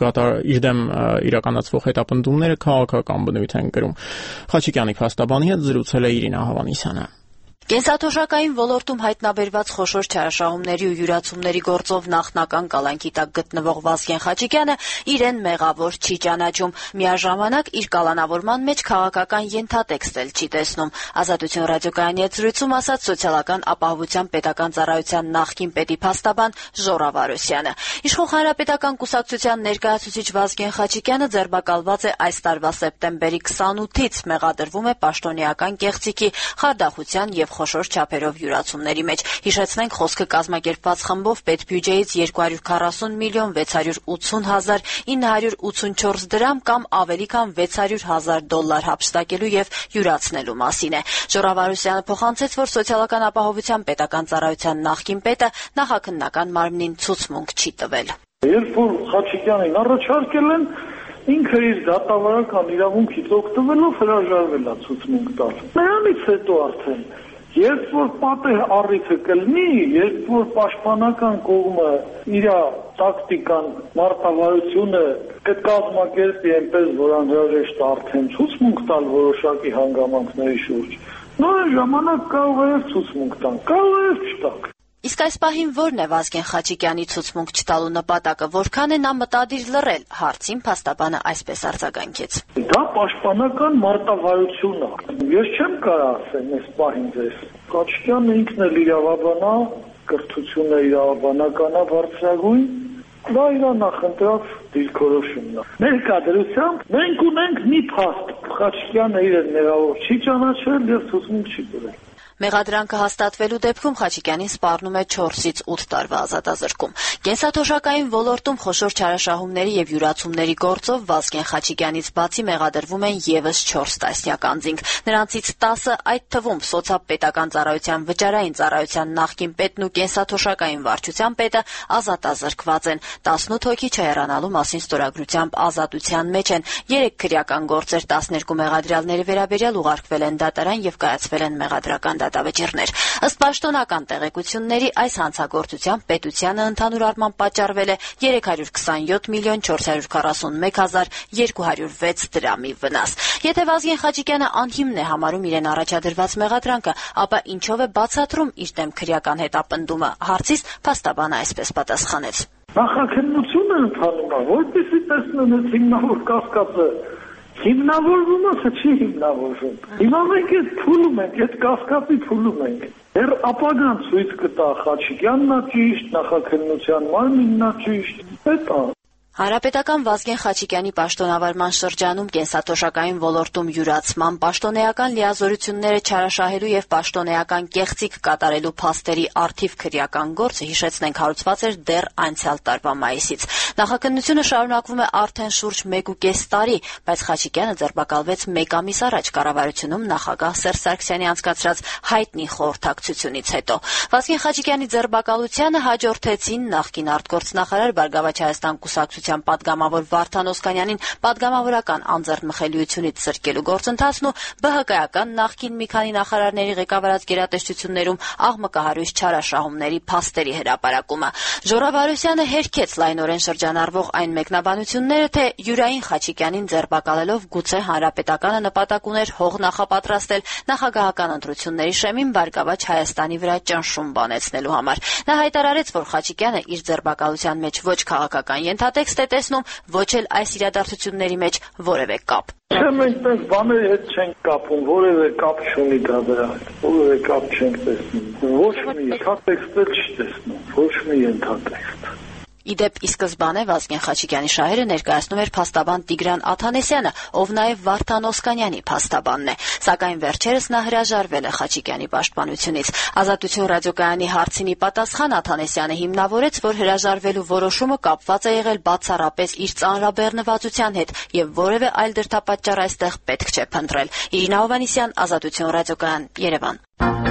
իր դեմ իրականացվող հետապնդումները քաղաքական բնույթ են կրում։ Խաչիկյանի փաստաբանի հետ զրուցել է Իրինա Հավանիսյանը։ Կենսաթոշակային ոլորտում հայտնաբերված խոշոր չարաշահումների ու յուրացումների գործով նախնական կալանքի տակ գտնվող Վազգեն Խաչիկյանը իրեն մեղավոր չի ճանաչում, միաժամանակ իր կալանավորման մեջ քաղաքական ենթատեքստ էլ չի տեսնում։ Ազատություն ռադիոկայանի հետ զրույցում ասաց սոցիալական ապահովության պետական ծառայության նախկին պետի փաստաբան Ժորա Վարոսյանը։ Իշխող հանրապետական կուսակցության ներկայացուցիչ Վազգեն Խաչիկյանը ձերբակալված է այս տարվա սեպտեմբերի քսանութից, մեղադրվում է պաշտոնեական կեղծիքի, խարդախության եւ խոշոր չափերով յուրացումների մեջ։ Հիշեցնենք, խոսքը կազմակերպված խմբով պետբյուջեից երկու հարյուր քառասուն միլիոն վեց հարյուր ութուն հազար ինը հարյուր ութսունչորս դրամ կամ ավելի քան վեց հարյուր հազար դոլար հափշտակելու եւ յուրացնելու մասին է։ Ժորավարոսյանը փոխանցեց, որ սոցիալական ապահովության պետական ծառայության նախկին պետը նախաքննական մարմնին ցուցմունք չի տվել։ Երբ որ Խաչիկյանին առաջարկել են, ինքը իր դատավարական իրավունքից օգտվելով հրաժարվել է ցուցմունք տալ։ Նրանից հետո արդեն երբ որ պատեհ առիթը կլինի, երբ որ պաշտպանական կողմը իր տակտիկան, մարտավարությունը կկազմակերպի այնպես, որ անհրաժեշտ արդեն ցուցմունք տալ որոշակի հանգամանքների շուրջ, նույն ժամանակ կարող է ցուցմունք տան, կարող է չտակ։ Իսկ այս պահին ո՞րն է Վազգեն Խաչիկյանի ցուցմունք չտալու նպատակը, որքան է նա մտադիր լռել, հարցին փաստաբանը այսպես արձագանքեց։ Դա պաշտպանական մարտավարություն է։ Ես չեմ կարող ասել այս պահին ձեզ։ Խաչիկյանը ինքն էլ իրավաբան է, կրթությունը իրավաբանական է բարձրագույն, դա իր նախընտրած դիրքորոշումն է։ Ներկայությամբ մենք ունենք մի փաստ, Խաչիկյանը իրեն ներավոր չի ճանաչել եւ ցուցմունք չի տվել։ Մեղադրանքը հաստատվելու դեպքում Խաչիկյանին սպառնում է չորսից ութ տարվա ազատազրկում։ Կենսաթոշակային ոլորտում խոշոր չարաշահումների եւ յուրացումների գործով Վազգեն Խաչիկյանից բացի մեղադրվում են եւս չորս տասնյակ անձինք։ Նրանցից տասը, այդ թվում սոցիալ-պետական ծառայության վճարային ծառայության նախկին պետն ու կենսաթոշակային վարչության պետը ազատազրկված են։ տասնութ հոգի չհեռանալու մասին ստորագրությամբ ազատության մեջ են։ երեք քրեական գործեր տասներկու մեղադրյալների վերաբերյալ ուղարկվել են դատարան եւ կայացվել են մեղադրական դատավճիռներ։ Ըստ պաշտոնական տեղեկությունների այս հանցագործությամբ պետությանը ընդհանուր առմամբ պատճառվել է երեք հարյուր քսանյոթ միլիոն չորս հարյուր քառասունմեկ հազար երկու հարյուր վեց դրամի վնաս։ Եթե Վազգեն Խաչիկյանը անհիմն է համարում իրեն առաջադրված մեղադրանքը, ապա ինչով է բացատրում իր դեմ քրեական հետապնդումը, հարցից փաստաբանը այսպես պատասխանեց։ Նախաքննությունը ընթանում է, որպեսզի տեսնեն այդ հիմնավոր կասկածը հիմնավորվում է, թե չի հիմնավորվում։ Հիմա մենք այդ փուլում ենք, այդ կասկածի փուլում ենք։ Դեռ ապագան ցույց կտա Խաչիկյանն է ճիշտ, նախաքննության մարմինն է ճիշտ, դա Հանրապետական Վազգեն Խաչիկյանի պաշտոնավարման շրջանում կենսաթոշակային ոլորտում յուրացման, պաշտոնեական լիազորությունները չարաշահելու եւ պաշտոնեական կեղծիք կատարելու փաստերի արդիվ քրեական գործը, հիշեցնենք, հարուցված էր դեռ անցյալ տարվա մայիսից։ Նախաքննությունը շարունակվում է արդեն շուրջ մեկ ու կես տարի, բայց Խաչիկյանը ձերբակալվեց մեկ ամիս առաջ կառավարությունում նախագահ Սերժ Սարգսյանի անցկացրած հայտնի խորհրդակցությունից հետո։ Վազգեն Խաչիկյանի ձերբակալությանը հաջորդեցին նախկին արտգործնախարար Բարգավաճ Հայաստան կուսակցության պատգամավոր Վարդան Օսկանյանին պատգամավորական անձեռնմխելիությունից զրկելու գործընթացն ու Բ Հ Կայական նախկին մի քանի նախարարների ղեկավարած գերատեսչություններում աղմկահարույց չարաշահումների փաստերի հրապարակումը։ Ժորավարոսյանը հերքեց լայնորեն շրջանառվող այն մեկնաբանությունները, թե յուրային Խաչիկյանին ձերբակալելով գուցե հանրապետականը նպատակ ուներ հող նախապատրաստել նախագահական ընտրությունների շեմին Բարգավաճ Հայաստանի վրա ճնշում բանեցնելու համար։ Նա հայտարարեց, որ Խաչիկյանը իր ձերբակալության մեջ ոչ քաղաքական ենթատեքստ է տեսնում, ոչ էլ այս իրադարձությունների մեջ որևէ կապ։ Չէ, մենք տես բաների հետ չենք կապում, որևէ կապ չունի դա դրա հետ, որևէ կապ չենք տեսնում։ Ոչ մի ենթատեքստ էլ չի տեսնում։ ոչ մի ենթատեքստ։ Իդեպ, ի սկզբանե Վազգեն Խաչիկյանի շահերը ներկայացնում էր փաստաբան Տիգրան Աթանեսյանը, ով նաև Վարդան Օսկանյանի փաստաբանն է, սակայն վերջերս նա հրաժարվել է Խաչիկյանի պաշտպանությունից։ Ազատություն ռադիոկայանի հարցին ի պատասխան Աթանեսյանը հիմնավորեց, որ հրաժարվելու որոշումը կապված է եղել բացառապես իր ծանրաբեռնվածության հետ եւ որևէ այլ դրդապատճառ այստեղ պետք չէ փնտրել։ Իրինա Հովհաննիսյան, Ազատություն ռադիոկայան, Երևան։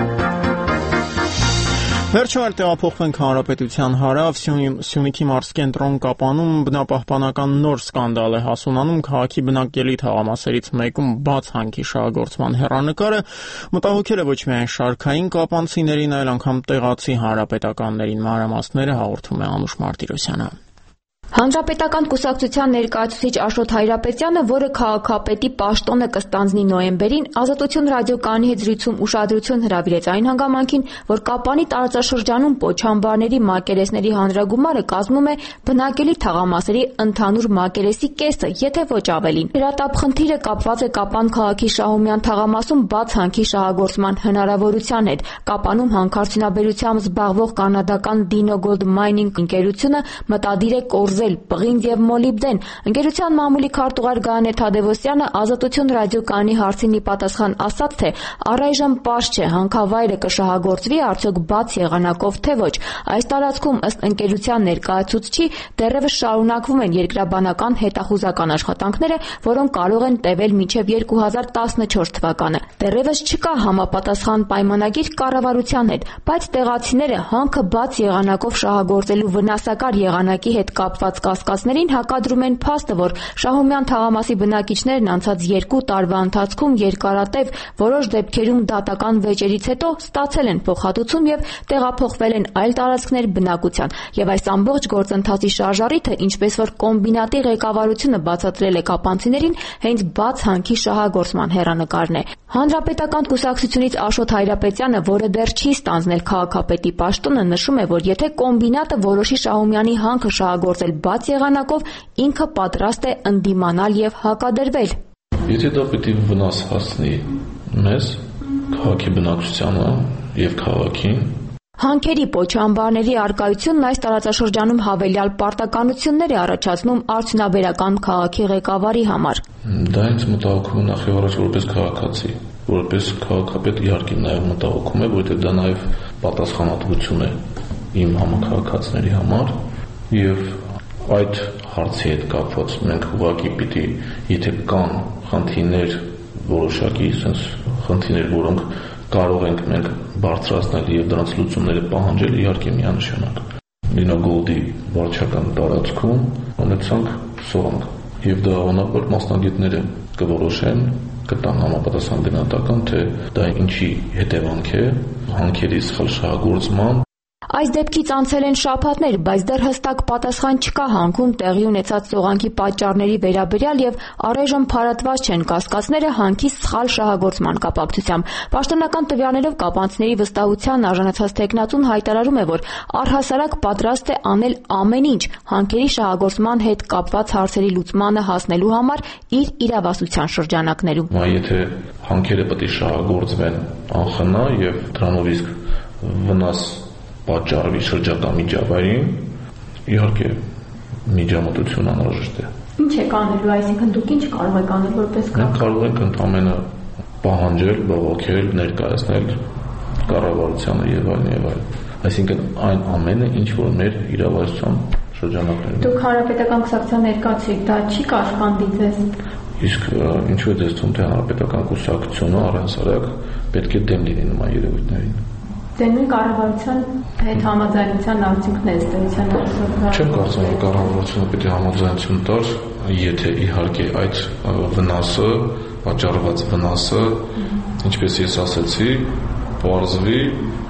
Վերջում էլ տեղափոխվենք Հանրապետության հարավ, Սյունիքի մարզկենտրոն Կապանում բնապահպանական նոր սկանդալ է հասունանում, քաղաքի բնակելի թաղամասերից մեկում բաց հանքի շահագործման հեռանկարը մտահոգել է ոչ միայն շարքային կապանցիներին, այլ անգամ տեղացի հանրապետականներին։ Մանրամասները հաղորդում է Անուշ Մարտիրոսյանը։ Հանրապետական կուսակցության ներկայացուցիչ Աշոտ Հայրապետյանը, որը քաղաքապետի պաշտոնը կստանձնի նոյեմբերին, Ազատություն ռադիոկայանի հետ զրույցում ուշադրություն հրավիրեց այն հանգամանքին, որ Կապանի տարածաշրջանում պոչամբարների մակերեսների հանրագումարը կազմում է բնակելի թաղամասերի ընդհանուր մակերեսի կեսը, եթե ոչ ավելին։ Հրատապ խնդիրը կապված է Կապան քաղաքի Շահումյան թաղամասում բաց հանքի շահագործման հնարավորության հետ։ Կապանում հանքարդյունաբերությամբ զբաղվող կանադական Dino Gold Mining ընկերությունը մտադիր է կորզել պղինձ եւ մոլիբդեն։ Ընկերության մամուլի քարտուղար Գայանե Թադևոսյանը Ազատություն ռադիոկայանի հարցին ի պատասխան ասաց, թե առայժմ պարզ չէ հանքավայրը կշահագործվի արդյոք բաց եղանակով թե ոչ։ Այս տարածքում ըստ ընկերության ներկայացուցչի դեռևս շարունակվում են երկրաբանական հետախուզական աշխատանքները, որոնք կարող են տևել մինչև երկու հազար տասնչորս թվականը։ Դեռևս չկա համապատասխան պայմանագիր կառավարության հետ, բայց տեղացիները հանքը բաց եղանակով շահագործելու վնասակար եղանակի հետ կապված կասկածներին հակադրում են փաստը, որ Շահումյան թաղամասի բնակիչներն անցած երկու տարվա ընթացքում երկարատև որոշ դեպքերում դատական վեճերից հետո ստացել են փոխհատուցում եւ տեղափոխվել են այլ տարածքներ բնակության, եւ այս ամբողջ գործընթացի շարժառիթը, ինչպես որ կոմբինատի ղեկավարությունը բացատրել է կապանցիներին, հենց բաց հանքի շահագործման հեռանկարն է։ Հանրապետական կուսակցությունից Աշոտ Հայրապետյանը, որը դեռ չի ստանձնել քաղաքապետի պաշտոնը, նշում է, որ եթե կոմբինատը որոշի Շահումյանի հանքը շահագործել բաց եղանակով, ինքը պատրաստ է ընդդիմանալ եւ հակադրվել։ Եթե դա պետք է վնաս հասցնի մեզ, քաղաքի բնակչությանը եւ քաղաքին, հանքերի պոչամբարների արկայությունն այս տարածաշրջանում հավելյալ պարտականություններ է առաջացնում արդյունաբերական քաղաքի ղեկավարի համար։ Դա ինձ մտահոգում է նախ եւ առաջ որպես քաղաքացի, որպես քաղաքապետ իհարկե նաեւ մտահոգում է, որովհետեւ դա նաեւ պատասխանատվություն է իմ համակարգացների համար եւ այդ հարցի հետ կապված մենք ուղղակի պիտի, եթե կան խնդիրներ որոշակի, sense խնդիրներ, որոնք կարող ենք մենք բարձրացնել եւ դրանց լուծումները պահանջել, իհարկե միանշանակ։ Dino Gold-ի վարչական տարածքում ունեցանք սովանք եւ դա անապար մասնագետները կորոշեն, կտան համապատասխան գնահատական, թե դա ինչի հետևանք է հանքերի սխալ շահագործման։ Այս դեպքից անցել են շաբաթներ, բայց դեռ հստակ պատասխան չկա հանքում տեղի ունեցած սողանքի պատճառների վերաբերյալ եւ առայժմ փարատված չեն կասկածները հանքի սխալ շահագործման կապակցությամբ։ Պաշտոնական տվյալներով կապանցիների վստահության արժանացած տեխնատուն հայտարարում է, որ առհասարակ պատրաստ է անել ամեն ինչ հանքերի շահագործման հետ կապված հարցերի լուծմանը հասնելու համար իր իրավասության շրջանակներում։ Եթե հանքերը պետք է շահագործվեն անխնա եւ դրանով իսկ վնաս պատճառի շրջակա միջավայրին, իհարկե միջամտություն անհրաժեշտ է։ Ինչ է կանելու, այսինքն դուք ինչ կարող եք անել որպես քաղաք։ Մենք կարող ենք ընդամենը պահանջել, բողոքել, ներկայացնել կառավարությանը եւ այլն եւ այլն։ Այսինքն այն ամենը, ինչ որ մեր իրավասության շրջանակներում։ Դուք հանրապետական կուսակցության ներկայացուցիչ, դա չի կաշխանդի ձեզ։ Իսկ ինչու է դες թվում, թե հանրապետական կուսակցությունը առհասարակ պետք է դեմ լինի նման երևույթներին։ Դե նույն կառավարության հետ համաձայնության արդյունքն է ըստեյության արդյունքը։ Չեմ կարծում, որ կառավարությունը պետք է համաձայնություն տար, եթե իհարկե այդ վնասը, պատճառված վնասը, ինչպես ես ասացի, պարզվի,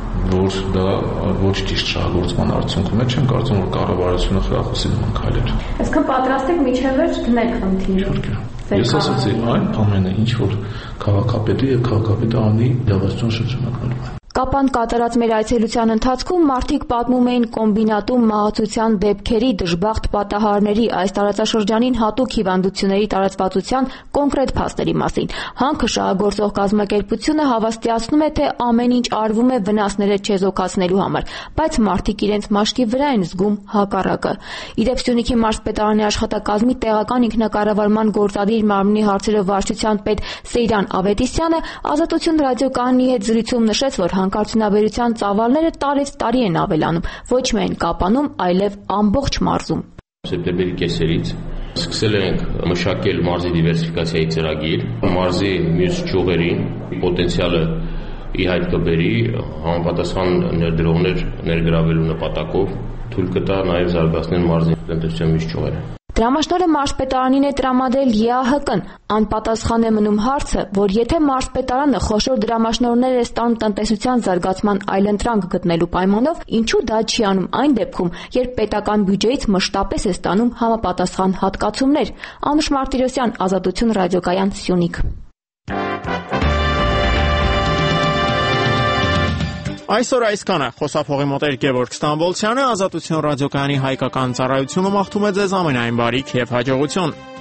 որ դա ոչ ճիշտ շահագործման արդյունքում է, չեմ կարծում, որ կառավարությունը խրախուսի նման քայլեր։ Այսինքն պատրաստ եք միջև վերջ դնել խնդիրը։ Ես ասացի այն ամենը, ինչ որ քաղաքապետի եւ քաղաքապետը անի իրավասության շրջանակներում։ Կապան կատարած մեր այցելության ընթացքում մարդիկ պատմում էին կոմբինատում մահացության դեպքերի, դժբախտ պատահարների, այս տարածաշրջանին հատուկ հիվանդությունների տարածվածության կոնկրետ փաստերի մասին։ Հանքը շահագործող կազմակերպությունը հավաստիացնում է, թե ամեն ինչ արվում է վնասները չեզոքացնելու համար, բայց մարդիկ իրենց մաշկի վրա են զգում հակառակը։ Իդեպ Սյունիքի մարզպետարանի աշխատակազմի տեղական ինքնակառավարման գործադիր մարմնի հարցերով վարչության պետ Սեյրան Ավետիսյանը Ազատություն ռադիոկայանի հետ զրույցում նշեց, որ հանքարդյունաբերության ծավալները տարեց տարի են ավելանում, ոչ միայն Կապանում, այլև ամբողջ մարզում։ Սեպտեմբերի կեսերից սկսել ենք մշակել մարզի դիվերսիֆիկացիայի ծրագիր, մարզի մյուս ճյուղերին պոտենցիալը ի հայտ կբերի համապատասխան ներդրողներ ներգրավելու նպատակով թույլ կտա նաև զարգացնել մարզի տնտեսության մյուս ճյուղերը։ Դրամաշնորհը մարզպետարանին է տրամադրել ԵԱՀԿ-ն, անպատասխան է մնում հարցը, որ եթե մարզպետարանը խոշոր դրամաշնորհներ է ստանում տնտեսության զարգացման այլընտրանք գտնելու պայմանով, ինչու դա չի անում այն դեպքում, երբ պետական բյուջեից մշտապես է ստանում համապատասխան հատկացումներ։ Անուշ Մարտիրոսյան, Ազատություն ռադիոկայան, Սյունիք։ Այսօր այսքանը, խոսափողի մոտ էր Գևորգ Ստամբոլցյանը, Ազատություն ռադիոկայանի հայկական ծառայությունը մաղթում է ձեզ ամենայն բարիք և հաջողություն։